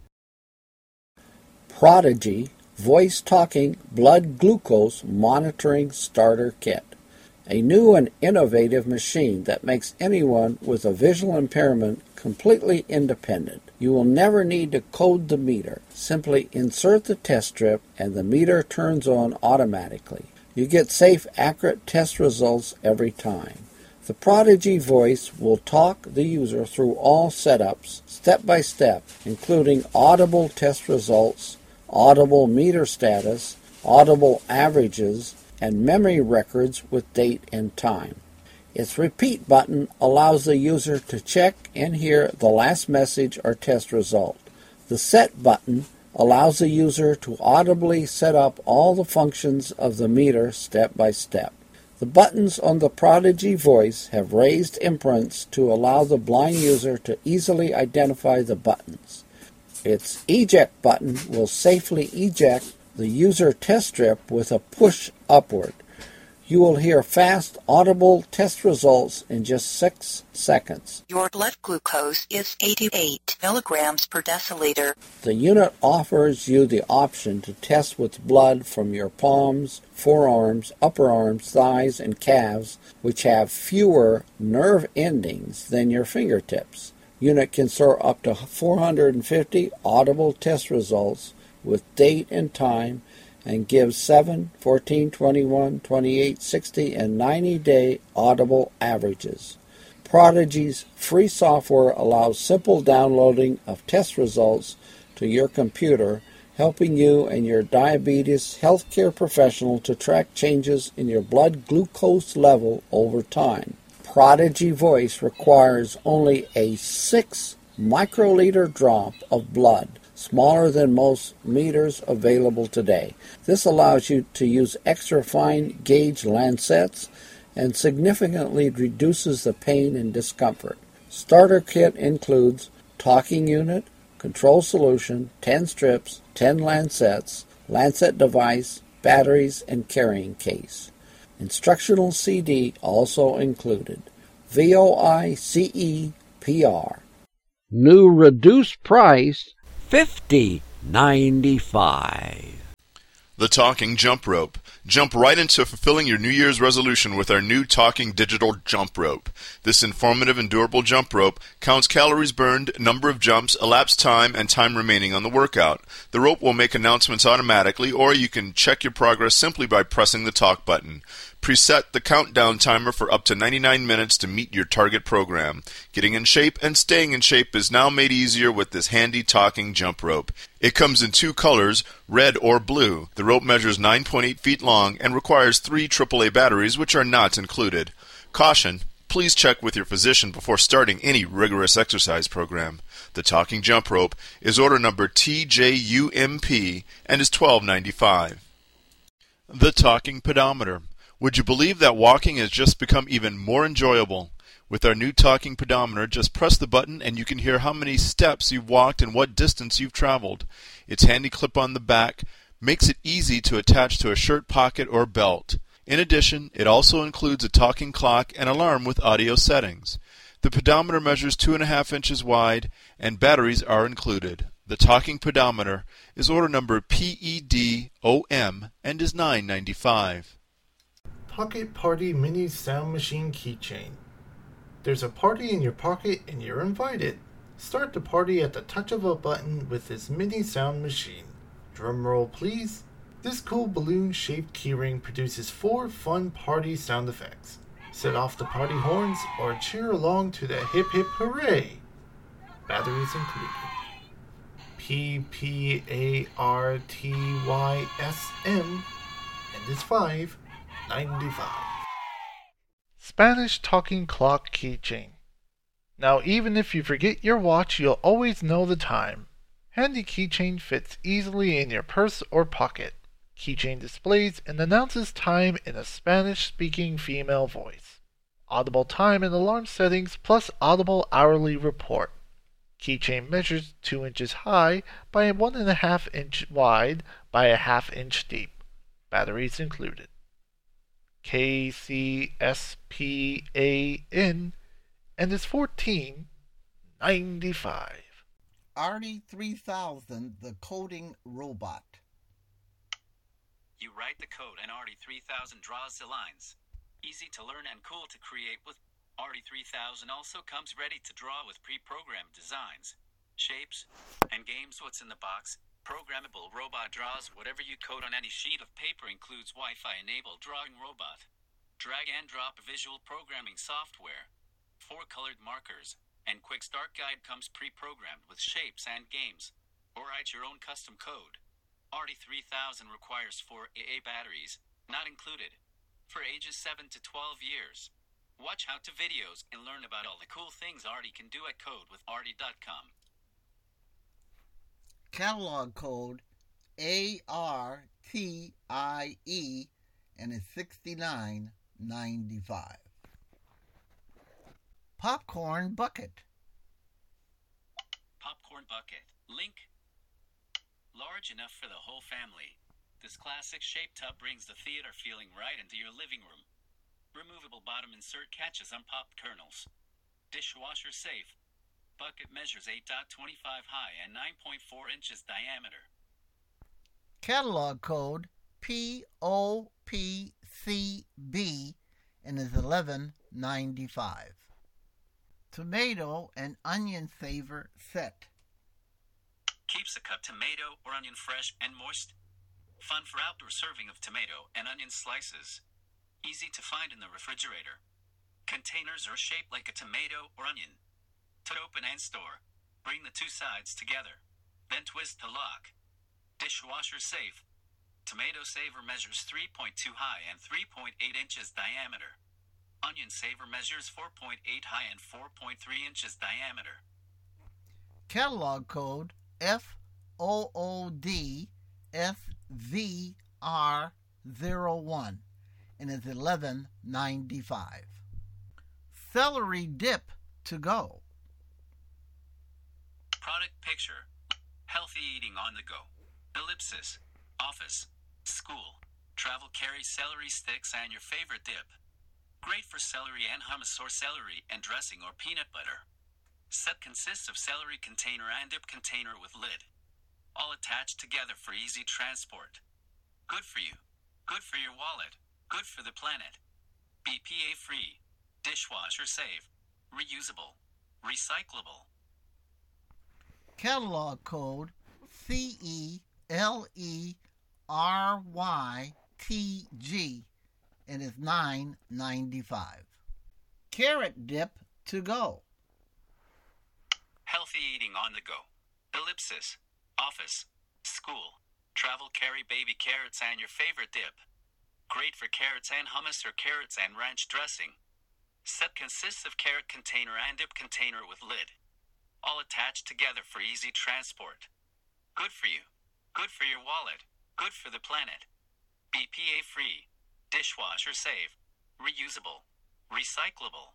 Prodigy Voice Talking Blood Glucose Monitoring Starter Kit. A new and innovative machine that makes anyone with a visual impairment completely independent. You will never need to code the meter. Simply insert the test strip and the meter turns on automatically. You get safe, accurate test results every time. The Prodigy Voice will talk the user through all setups, step by step, including audible test results, audible meter status, audible averages, and memory records with date and time. Its repeat button allows the user to check and hear the last message or test result. The set button allows the user to audibly set up all the functions of the meter step by step. The buttons on the Prodigy Voice have raised imprints to allow the blind user to easily identify the buttons. Its eject button will safely eject the user test strip with a push upward. You will hear fast, audible test results in just six seconds. Your blood glucose is eighty-eight milligrams per deciliter. The unit offers you the option to test with blood from your palms, forearms, upper arms, thighs, and calves, which have fewer nerve endings than your fingertips. Unit can store up to four hundred fifty audible test results with date and time, and gives seven, fourteen, twenty-one, twenty-eight, sixty, and ninety day audible averages. Prodigy's free software allows simple downloading of test results to your computer, helping you and your diabetes healthcare professional to track changes in your blood glucose level over time. Prodigy Voice requires only a six microliter drop of blood, smaller than most meters available today. This allows you to use extra fine gauge lancets and significantly reduces the pain and discomfort. Starter kit includes talking unit, control solution, ten strips, ten lancets, lancet device, batteries, and carrying case. Instructional C D also included. V O I C E P R. New reduced price, fifty dollars and ninety-five cents. The Talking Jump Rope. Jump right into fulfilling your New Year's resolution with our new Talking Digital Jump Rope. This informative and durable jump rope counts calories burned, number of jumps, elapsed time, and time remaining on the workout. The rope will make announcements automatically, or you can check your progress simply by pressing the talk button. Preset the countdown timer for up to ninety-nine minutes to meet your target program. Getting in shape and staying in shape is now made easier with this handy talking jump rope. It comes in two colors, red or blue. The rope measures nine point eight feet long and requires three triple A batteries, which are not included. Caution: please check with your physician before starting any rigorous exercise program. The Talking Jump Rope is order number T J U M P and is twelve ninety-five. The Talking Pedometer. Would you believe that walking has just become even more enjoyable? With our new talking pedometer, just press the button and you can hear how many steps you've walked and what distance you've traveled. Its handy clip on the back makes it easy to attach to a shirt pocket or belt. In addition, it also includes a talking clock and alarm with audio settings. The pedometer measures two and a half inches wide and batteries are included. The Talking Pedometer is order number P E D O M and is nine ninety-five. Pocket Party Mini Sound Machine Keychain. There's a party in your pocket and you're invited. Start the party at the touch of a button with this mini sound machine. Drum roll please. This cool balloon-shaped keyring produces four fun party sound effects. Set off the party horns or cheer along to the hip hip hooray. Batteries included. P P A R T Y S M and is five ninety-five. Spanish Talking Clock Keychain. Now even if you forget your watch, you'll always know the time. Handy keychain fits easily in your purse or pocket. Keychain displays and announces time in a Spanish-speaking female voice. Audible time and alarm settings plus audible hourly report. Keychain measures two inches high by one and a half inch wide by a half inch deep. Batteries included. K C S P A N and is fourteen ninety-five. Artie three thousand, the coding robot. You write the code and Artie three thousand draws the lines. Easy to learn and cool to create with. Artie three thousand also comes ready to draw with pre-programmed designs, shapes, and games. What's in the box? Programmable robot draws whatever you code on any sheet of paper. Includes Wi-Fi enabled drawing robot, drag and drop visual programming software, four colored markers, and quick start guide. Comes pre-programmed with shapes and games. Or write your own custom code. Artie three thousand requires four A A batteries, not included, for ages seven to twelve years. Watch how to videos and learn about all the cool things Artie can do at code with artie dot com. Catalog code A R T I E and is sixty-nine ninety-five. Popcorn bucket. Popcorn bucket. Link. Large enough for the whole family. This classic shaped tub brings the theater feeling right into your living room. Removable bottom insert catches on popped kernels. Dishwasher safe. Bucket measures eight point two five high and nine point four inches diameter. Catalog code P O P C B and is eleven ninety-five. Tomato and onion savor set. Keeps a cut tomato or onion fresh and moist. Fun for outdoor serving of tomato and onion slices. Easy to find in the refrigerator. Containers are shaped like a tomato or onion. To open and store, bring the two sides together. Then twist to lock. Dishwasher safe. Tomato saver measures three point two high and three point eight inches diameter. Onion saver measures four point eight high and four point three inches diameter. Catalog code F O O D F V R zero one and is eleven ninety-five. Celery dip to go. Product picture. Healthy eating on the go. Ellipsis. Office. School. Travel carry celery sticks and your favorite dip. Great for celery and hummus or celery and dressing or peanut butter. Set consists of celery container and dip container with lid. All attached together for easy transport. Good for you. Good for your wallet. Good for the planet. B P A free. Dishwasher safe. Reusable. Recyclable. Catalog code C E L E R Y T G and is nine ninety-five. Carrot dip to go. Healthy eating on the go. Ellipsis. Office. School. Travel carry baby carrots and your favorite dip. Great for carrots and hummus or carrots and ranch dressing. Set consists of carrot container and dip container with lid. All attached together for easy transport. Good for you. Good for your wallet. Good for the planet. B P A free. Dishwasher safe. Reusable. Recyclable.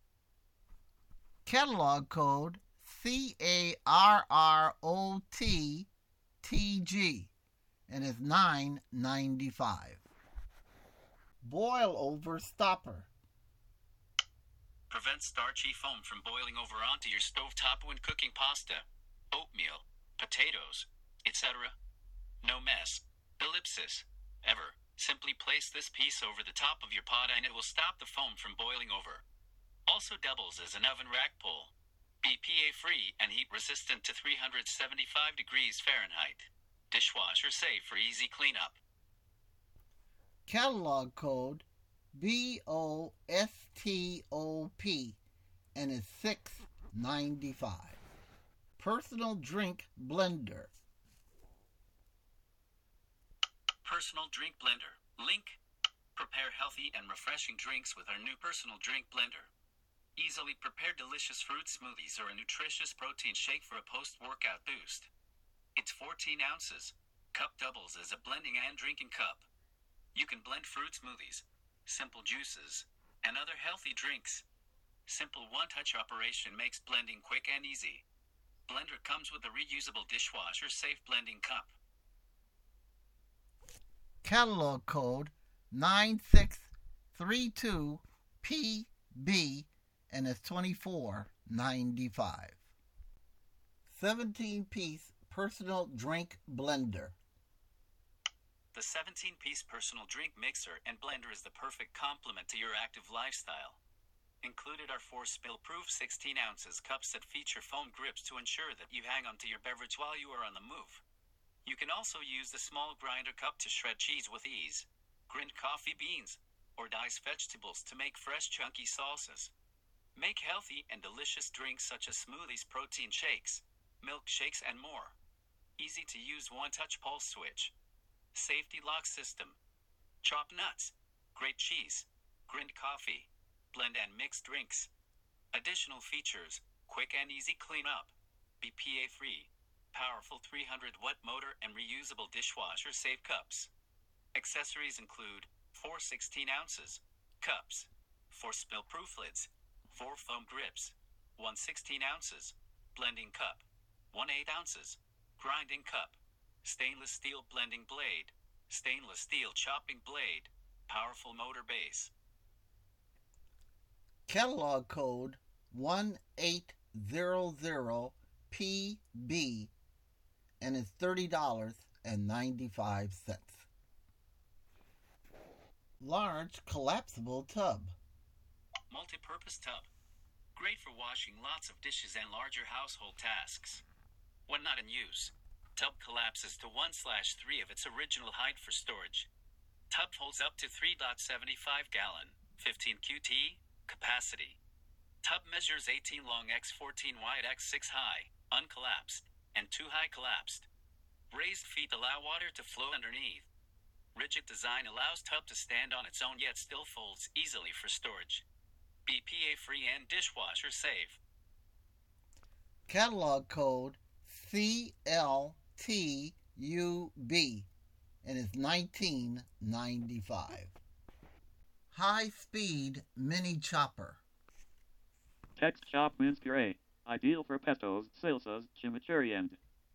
Catalog code C A R R O T T G and is nine ninety-five. Boil over stopper. Prevent starchy foam from boiling over onto your stovetop when cooking pasta, oatmeal, potatoes, et cetera. No mess. Ellipsis. Ever. Simply place this piece over the top of your pot and it will stop the foam from boiling over. Also doubles as an oven rack pull. B P A free and heat resistant to three hundred seventy-five degrees Fahrenheit. Dishwasher safe for easy cleanup. Catalog code B O S T O P and is six ninety-five. Personal drink blender. Personal drink blender. Link. Prepare healthy and refreshing drinks with our new personal drink blender. Easily prepare delicious fruit smoothies or a nutritious protein shake for a post-workout boost. It's fourteen ounces. Cup doubles as a blending and drinking cup. You can blend fruit smoothies, simple juices, and other healthy drinks. Simple one-touch operation makes blending quick and easy. Blender comes with a reusable dishwasher safe blending cup. Catalog code nine six three two P B and is twenty-four ninety-five. seventeen-piece personal drink blender. The seventeen-piece personal drink mixer and blender is the perfect complement to your active lifestyle. Included are four spill-proof sixteen ounces cups that feature foam grips to ensure that you hang onto your beverage while you are on the move. You can also use the small grinder cup to shred cheese with ease, grind coffee beans, or dice vegetables to make fresh chunky salsas. Make healthy and delicious drinks such as smoothies, protein shakes, milkshakes, and more. Easy to use one-touch pulse switch. Safety lock system. Chopped nuts. Great cheese. Grind coffee. Blend and mix drinks. Additional features. Quick and easy cleanup. B P A free. Powerful three hundred watt motor and reusable dishwasher safe cups. Accessories include four sixteen ounces cups, four spill-proof lids, four foam grips, one sixteen ounces blending cup, one eight ounces grinding cup, stainless steel blending blade, stainless steel chopping blade, powerful motor base. Catalog code one eight zero zero P B and is thirty dollars and ninety-five cents. Large collapsible tub. Multi-purpose tub. Great for washing lots of dishes and larger household tasks. When not in use, tub collapses to one slash three of its original height for storage. Tub holds up to three point seven five gallon, fifteen Q T, capacity. Tub measures eighteen long by fourteen wide by six high, uncollapsed, and two high collapsed. Raised feet allow water to flow underneath. Rigid design allows tub to stand on its own yet still folds easily for storage. B P A free and dishwasher safe. Catalog code C L T U B and is nineteen ninety-five. High speed mini chopper. Text chop mince puree. Ideal for pestos, salsas, chimichurri, and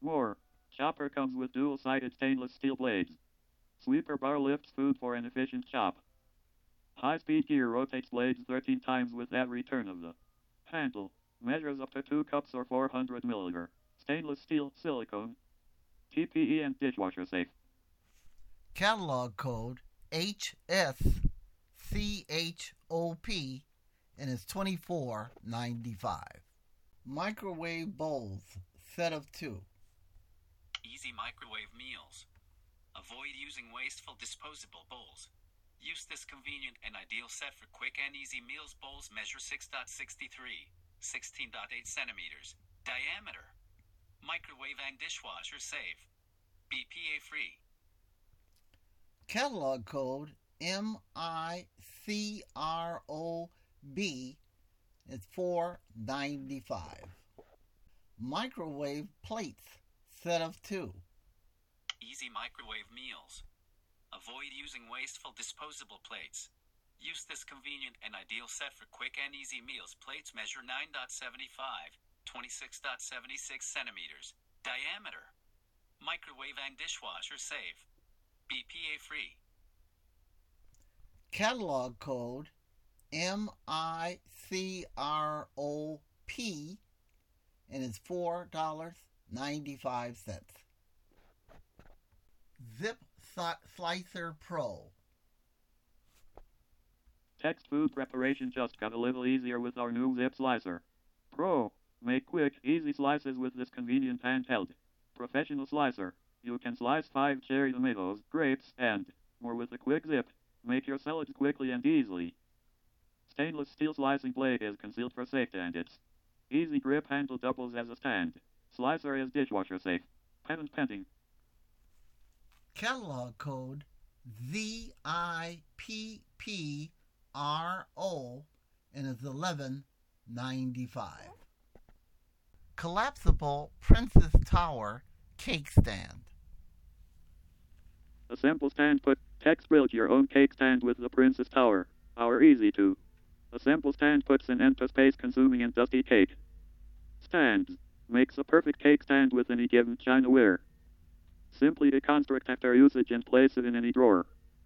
More. Chopper comes with dual-sided stainless steel blades. Sweeper bar lifts food for an efficient chop. High-speed gear rotates blades thirteen times with every turn of the handle. Measures up to two cups or four hundred milliliter. Stainless steel, silicone. T P E and dishwasher safe. Catalog code H S C H O P and it's twenty-four ninety-five. Microwave bowls, set of two. Easy microwave meals. Avoid using wasteful disposable bowls. Use this convenient and ideal set for quick and easy meals. Bowls measure six point six three, sixteen point eight centimeters diameter. Microwave and dishwasher safe. B P A free. Catalog code M I C R O B is four ninety-five. Microwave plates, set of two. Easy microwave meals. Avoid using wasteful disposable plates. Use this convenient and ideal set for quick and easy meals. Plates measure nine point seven five, twenty-six point seven six centimeters diameter. Microwave and dishwasher safe. B P A free. Catalog code M I C R O P and it's four dollars and ninety-five cents. Zip Slicer Pro. Text food preparation just got a little easier with our new Zip Slicer Pro. Make quick, easy slices with this convenient handheld professional slicer. You can slice five cherry tomatoes, grapes, and more with a quick zip. Make your salads quickly and easily. Stainless steel slicing blade is concealed for safety and its easy grip handle doubles as a stand. Slicer is dishwasher safe. Patent pending. Catalog code Z I P P R O and it's eleven ninety-five. Collapsible Princess Tower cake stand. A simple stand put text build your own cake stand with the Princess Tower. Our easy to. A simple stand puts an end to space consuming and dusty cake stands. Makes a perfect cake stand with any given chinaware. Simply deconstruct after usage and place it in any drawer.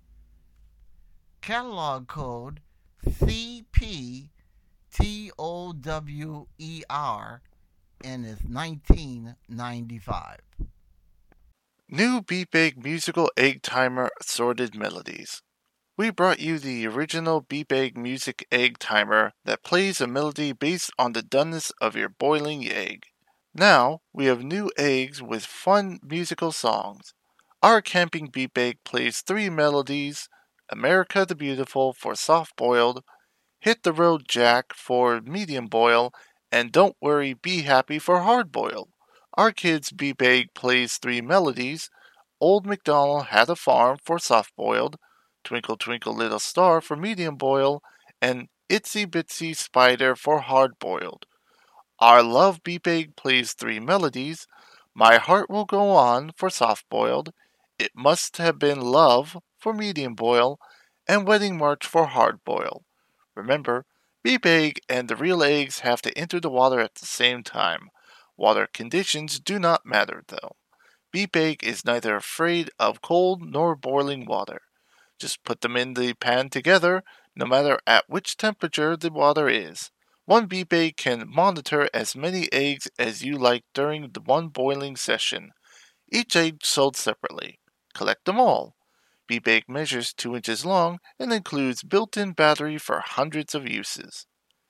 Catalog code C P T O W E R and it's nineteen ninety-five. New Beep Egg Musical Egg Timer Assorted Melodies. We brought you the original Beep Egg Music Egg Timer that plays a melody based on the doneness of your boiling egg. Now, we have new eggs with fun musical songs. Our Camping Beep Egg plays three melodies: America the Beautiful for soft-boiled, Hit the Road Jack for medium-boil, and Don't Worry, Be Happy for hard-boiled. Our Kids Beep Egg plays three melodies: Old MacDonald Had a Farm for soft-boiled, Twinkle Twinkle Little Star for medium-boil, and Itsy Bitsy Spider for hard-boiled. Our Love Beep Egg plays three melodies: My Heart Will Go On for soft-boiled, It Must Have Been Love for medium-boil, and Wedding March for hard-boiled. Remember, Beep Egg and the real eggs have to enter the water at the same time. Water conditions do not matter, though. Beep Egg is neither afraid of cold nor boiling water. Just put them in the pan together, no matter at which temperature the water is. One Beep Egg can monitor as many eggs as you like during the one boiling session. Each egg sold separately. Collect them all. Beep Egg measures two inches long and includes built-in battery for hundreds of uses.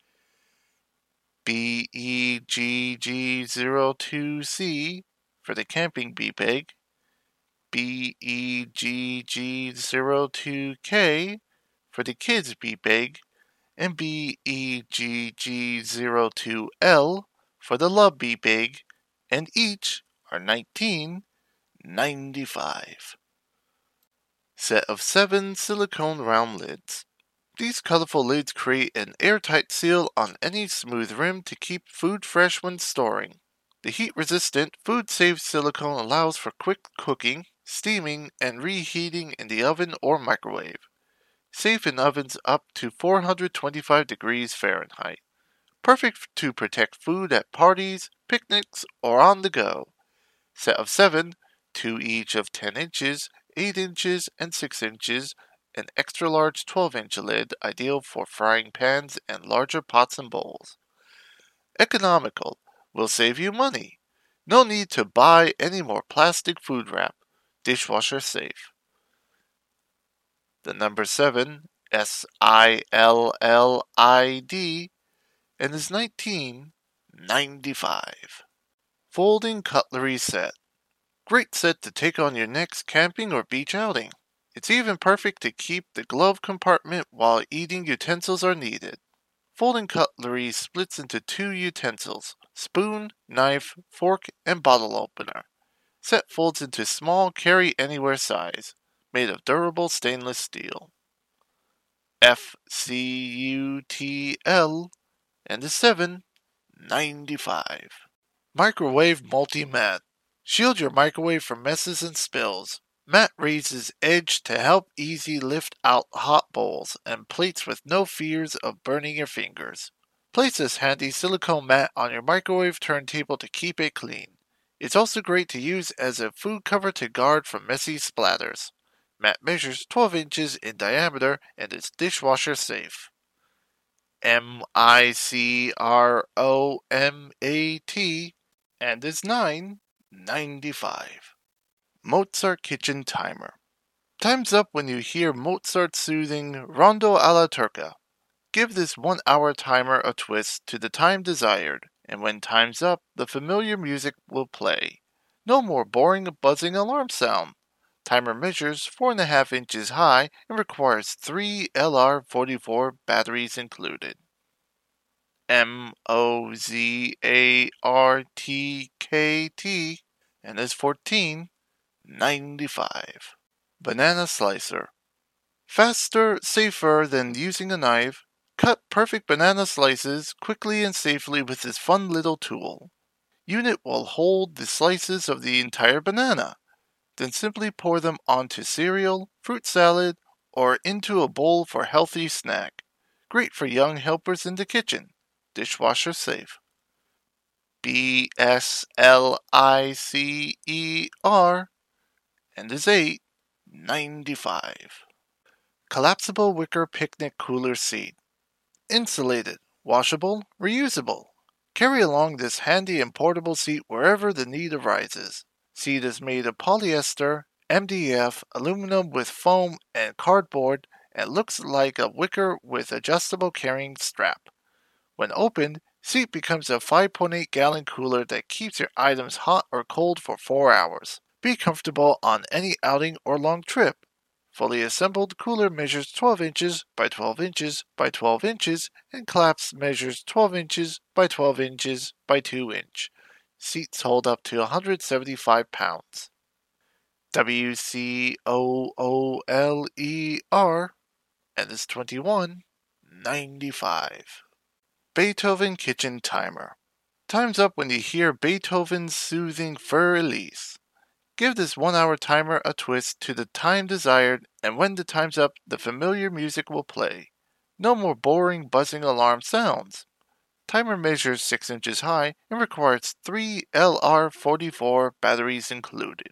B E G G zero two C for the Camping Beep Egg, B E G G zero two K for the Kids Beep Egg, and B E G G zero two L for the Love Beep Egg, and each are nineteen ninety-five. Set of seven silicone round lids. These colorful lids create an airtight seal on any smooth rim to keep food fresh when storing. The heat-resistant, food-safe silicone allows for quick cooking, steaming, and reheating in the oven or microwave. Safe in ovens up to four hundred twenty-five degrees Fahrenheit. Perfect to protect food at parties, picnics, or on the go. Set of seven, two each of ten inches, eight inches, and six inches, an extra large twelve inch lid, ideal for frying pans and larger pots and bowls. Economical, will save you money. No need to buy any more plastic food wrap. Dishwasher safe. The number seven, S I L L I D, and is nineteen ninety-five. Folding cutlery set. Great set to take on your next camping or beach outing. It's even perfect to keep the glove compartment while eating utensils are needed. Folding cutlery splits into two utensils, spoon, knife, fork, and bottle opener. Set folds into small carry-anywhere size, made of durable stainless steel. F C U T L and the seven ninety-five. Microwave multi-mat. Shield your microwave from messes and spills. Mat raises edge to help easy lift out hot bowls and plates with no fears of burning your fingers. Place this handy silicone mat on your microwave turntable to keep it clean. It's also great to use as a food cover to guard from messy splatters. Mat measures twelve inches in diameter and is dishwasher safe. M I C R O M A T and is nine ninety-five. Mozart Kitchen Timer. Time's up when you hear Mozart's soothing Rondo alla Turca. Give this one hour timer a twist to the time desired, and when time's up, the familiar music will play. No more boring buzzing alarm sound. Timer measures four and a half inches high and requires three L R forty-four batteries included. M O Z A R T K T and is fourteen ninety-five. Banana slicer. Faster, safer than using a knife. Cut perfect banana slices quickly and safely with this fun little tool. Unit will hold the slices of the entire banana. Then simply pour them onto cereal, fruit salad, or into a bowl for healthy snack. Great for young helpers in the kitchen. Dishwasher safe. B S L I C E R and is eight ninety-five. Collapsible wicker picnic cooler seat. Insulated, washable, reusable. Carry along this handy and portable seat wherever the need arises. Seat is made of polyester, M D F, aluminum with foam, and cardboard, and looks like a wicker with adjustable carrying strap. When opened, seat becomes a five point eight gallon cooler that keeps your items hot or cold for four hours. Be comfortable on any outing or long trip. Fully assembled cooler measures twelve inches by twelve inches by twelve inches and collapsed measures twelve inches by twelve inches by two inch. Seats hold up to one hundred seventy-five pounds. W C O O L E R and is twenty-one ninety-five. Beethoven Kitchen Timer. Time's up when you hear Beethoven's soothing Für Elise. Give this one hour timer a twist to the time desired, and when the time's up, the familiar music will play. No more boring buzzing alarm sounds. Timer measures six inches high and requires three L R forty-four batteries included.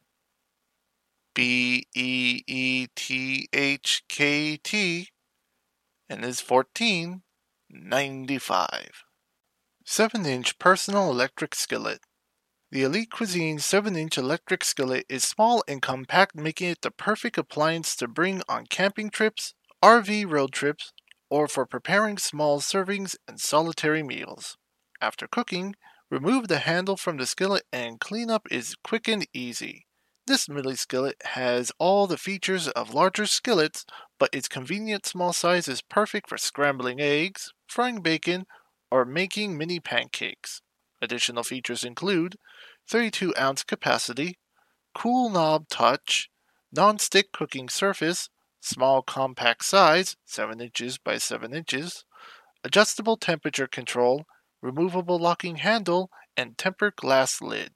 B E E T H K T and is fourteen ninety-five. seven inch personal electric skillet. The Elite Cuisine seven inch electric skillet is small and compact, making it the perfect appliance to bring on camping trips, R V road trips, or for preparing small servings and solitary meals. After cooking, remove the handle from the skillet and cleanup is quick and easy. This mini skillet has all the features of larger skillets, but its convenient small size is perfect for scrambling eggs, frying bacon, or making mini pancakes. Additional features include thirty-two ounce capacity, cool knob touch, non-stick cooking surface, small compact size, seven inches by seven inches, adjustable temperature control, removable locking handle, and tempered glass lid.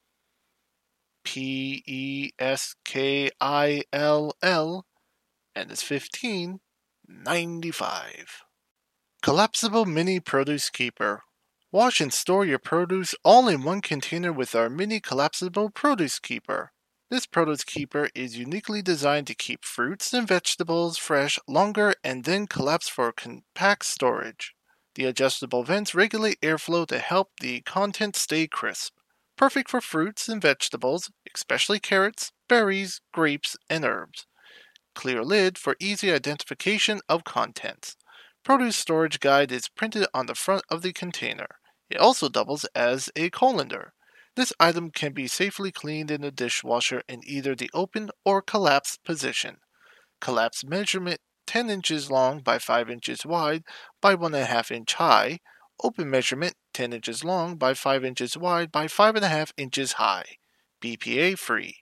P E S K I L L and is fifteen ninety-five. Collapsible Mini Produce Keeper. Wash and store your produce all in one container with our mini collapsible produce keeper. This produce keeper is uniquely designed to keep fruits and vegetables fresh longer and then collapse for compact storage. The adjustable vents regulate airflow to help the content stay crisp. Perfect for fruits and vegetables, especially carrots, berries, grapes, and herbs. Clear lid for easy identification of contents. Produce storage guide is printed on the front of the container. It also doubles as a colander. This item can be safely cleaned in the dishwasher in either the open or collapsed position. Collapsed measurement ten inches long by five inches wide by one point five inch high. Open measurement ten inches long by five inches wide by five point five inches high. B P A free.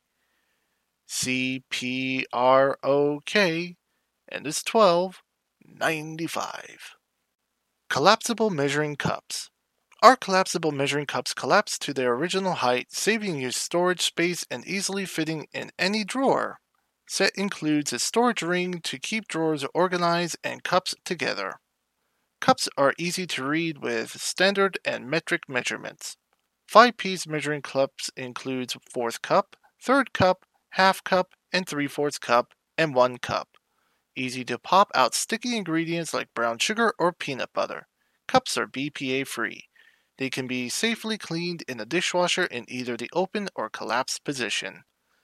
C P R O K, and is twelve ninety-five. Collapsible measuring cups. Our collapsible measuring cups collapse to their original height, saving you storage space and easily fitting in any drawer. Set includes a storage ring to keep drawers organized and cups together. Cups are easy to read with standard and metric measurements. Five-piece measuring cups includes fourth cup, third cup, half cup, and three-fourths cup, and one cup. Easy to pop out sticky ingredients like brown sugar or peanut butter. Cups are B P A free. They can be safely cleaned in a dishwasher in either the open or collapsed position.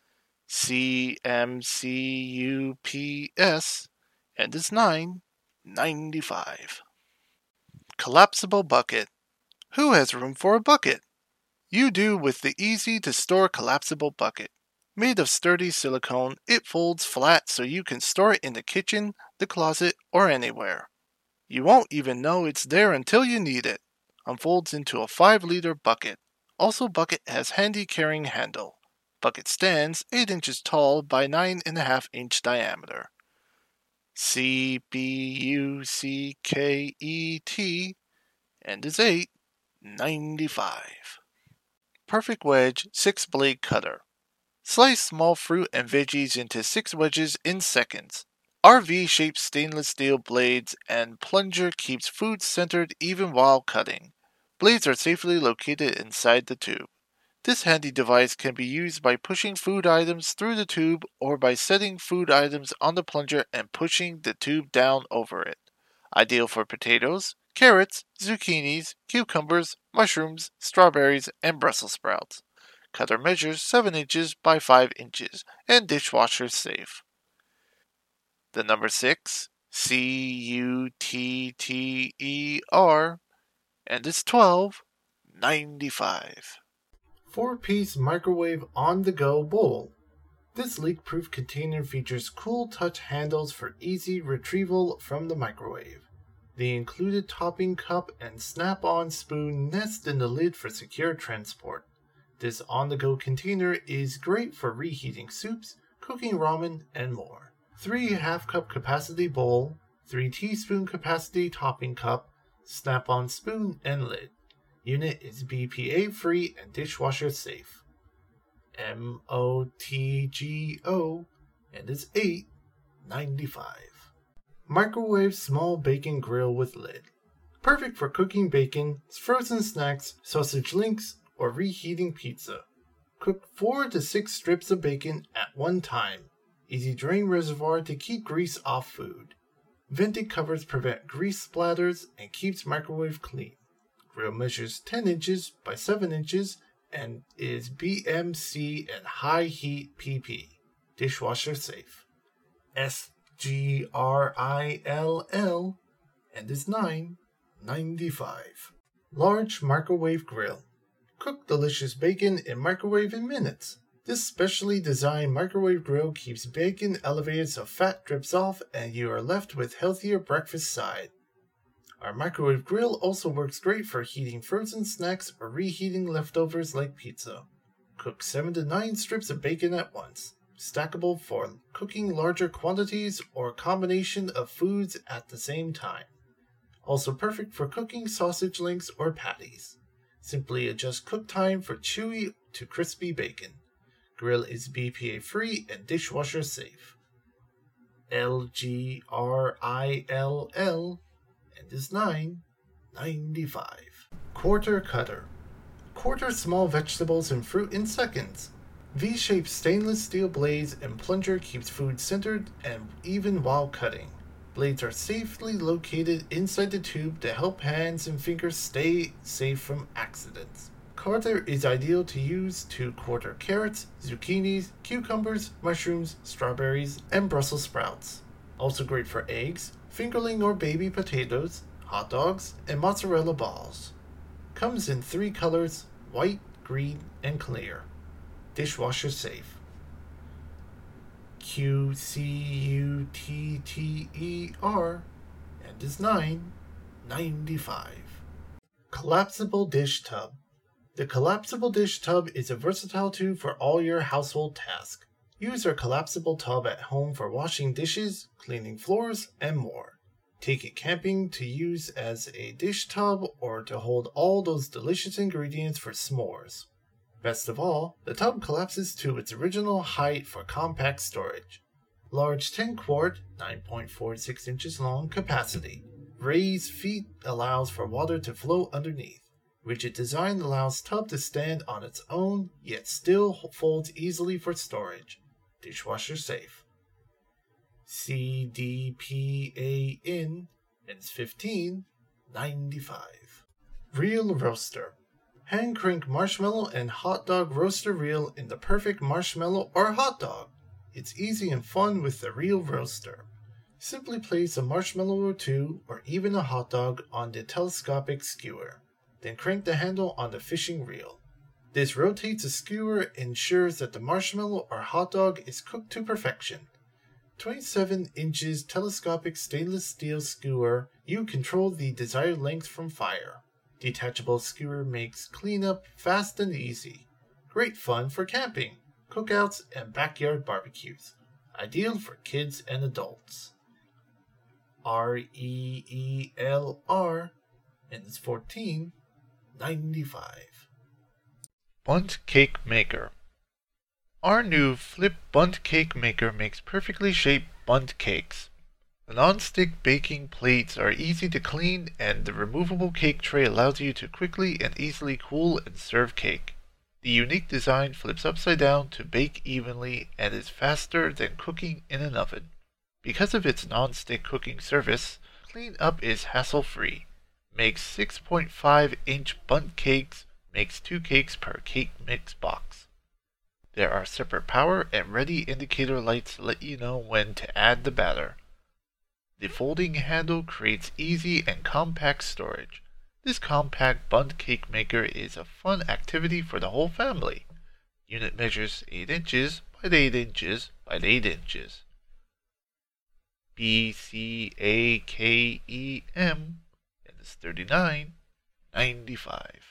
C M C U P S, and is nine ninety-five. Collapsible bucket. Who has room for a bucket? You do with the easy-to-store collapsible bucket. Made of sturdy silicone, it folds flat so you can store it in the kitchen, the closet, or anywhere. You won't even know it's there until you need it. Unfolds into a five liter bucket. Also, bucket has handy carrying handle. Bucket stands eight inches tall by nine point five inch diameter. C B U C K E T, and is eight ninety-five. Perfect wedge six blade cutter. Slice small fruit and veggies into six wedges in seconds. Our V-shaped stainless steel blades and plunger keeps food centered even while cutting. Blades are safely located inside the tube. This handy device can be used by pushing food items through the tube or by setting food items on the plunger and pushing the tube down over it. Ideal for potatoes, carrots, zucchinis, cucumbers, mushrooms, strawberries, and Brussels sprouts. Cutter measures seven inches by five inches and dishwasher safe. The number six, C U T T E R, and it's twelve ninety-five. Four-piece microwave on-the-go bowl. This leak-proof container features cool touch handles for easy retrieval from the microwave. The included topping cup and snap-on spoon nest in the lid for secure transport. This on-the-go container is great for reheating soups, cooking ramen, and more. Three half-cup capacity bowl, three teaspoon capacity topping cup, snap-on spoon, and lid. Unit is B P A free and dishwasher safe. M O T G O, and is eight ninety-five. Microwave small bacon grill with lid. Perfect for cooking bacon, frozen snacks, sausage links, or reheating pizza. Cook four to six strips of bacon at one time. Easy drain reservoir to keep grease off food. Vented covers prevent grease splatters and keeps microwave clean. Grill measures ten inches by seven inches and is B M C and high heat P P. Dishwasher safe. S G R I L L, and is nine ninety-five. Large microwave grill. Cook delicious bacon in microwave in minutes. This specially designed microwave grill keeps bacon elevated so fat drips off and you are left with healthier breakfast side. Our microwave grill also works great for heating frozen snacks or reheating leftovers like pizza. Cook seven to nine strips of bacon at once. Stackable for cooking larger quantities or a combination of foods at the same time. Also perfect for cooking sausage links or patties. Simply adjust cook time for chewy to crispy bacon. Grill is B P A free and dishwasher safe. L G R I L L, and is nine ninety-five. Quarter cutter. Quarter small vegetables and fruit in seconds. V-shaped stainless steel blades and plunger keeps food centered and even while cutting. Blades are safely located inside the tube to help hands and fingers stay safe from accidents. Quarter is ideal to use to quarter carrots, zucchinis, cucumbers, mushrooms, strawberries, and Brussels sprouts. Also great for eggs, fingerling or baby potatoes, hot dogs, and mozzarella balls. Comes in three colors, white, green, and clear. Dishwasher safe. Q C U T T E R and is nine ninety-five. Collapsible dish tub. The collapsible dish tub is a versatile tool for all your household tasks. Use our collapsible tub at home for washing dishes, cleaning floors, and more. Take it camping to use as a dish tub or to hold all those delicious ingredients for s'mores. Best of all, the tub collapses to its original height for compact storage. Large ten quart, nine point four six inches long capacity. Raised feet allows for water to flow underneath. Rigid design allows tub to stand on its own, yet still folds easily for storage. Dishwasher safe. C D P A N and it's fifteen ninety-five. Reel roaster. Hand crank marshmallow and hot dog roaster reel in the perfect marshmallow or hot dog. It's easy and fun with the reel roaster. Simply place a marshmallow or two, or even a hot dog, on the telescopic skewer. Then crank the handle on the fishing reel. This rotates the skewer and ensures that the marshmallow or hot dog is cooked to perfection. twenty-seven inches telescopic stainless steel skewer, you control the desired length from fire. Detachable skewer makes cleanup fast and easy. Great fun for camping, cookouts, and backyard barbecues. Ideal for kids and adults. R E E L R and it's fourteen ninety-five. Bundt Cake Maker. Our new Flip Bundt Cake Maker makes perfectly shaped bundt cakes. The non-stick baking plates are easy to clean, and the removable cake tray allows you to quickly and easily cool and serve cake. The unique design flips upside down to bake evenly and is faster than cooking in an oven. Because of its non-stick cooking service, cleanup is hassle-free. Makes six point five inch bundt cakes, makes two cakes per cake mix box. There are separate power and ready indicator lights to let you know when to add the batter. The folding handle creates easy and compact storage. This compact bundt cake maker is a fun activity for the whole family. Unit measures eight inches by eight inches by eight inches. B C A K E M and it's thirty-nine ninety-five.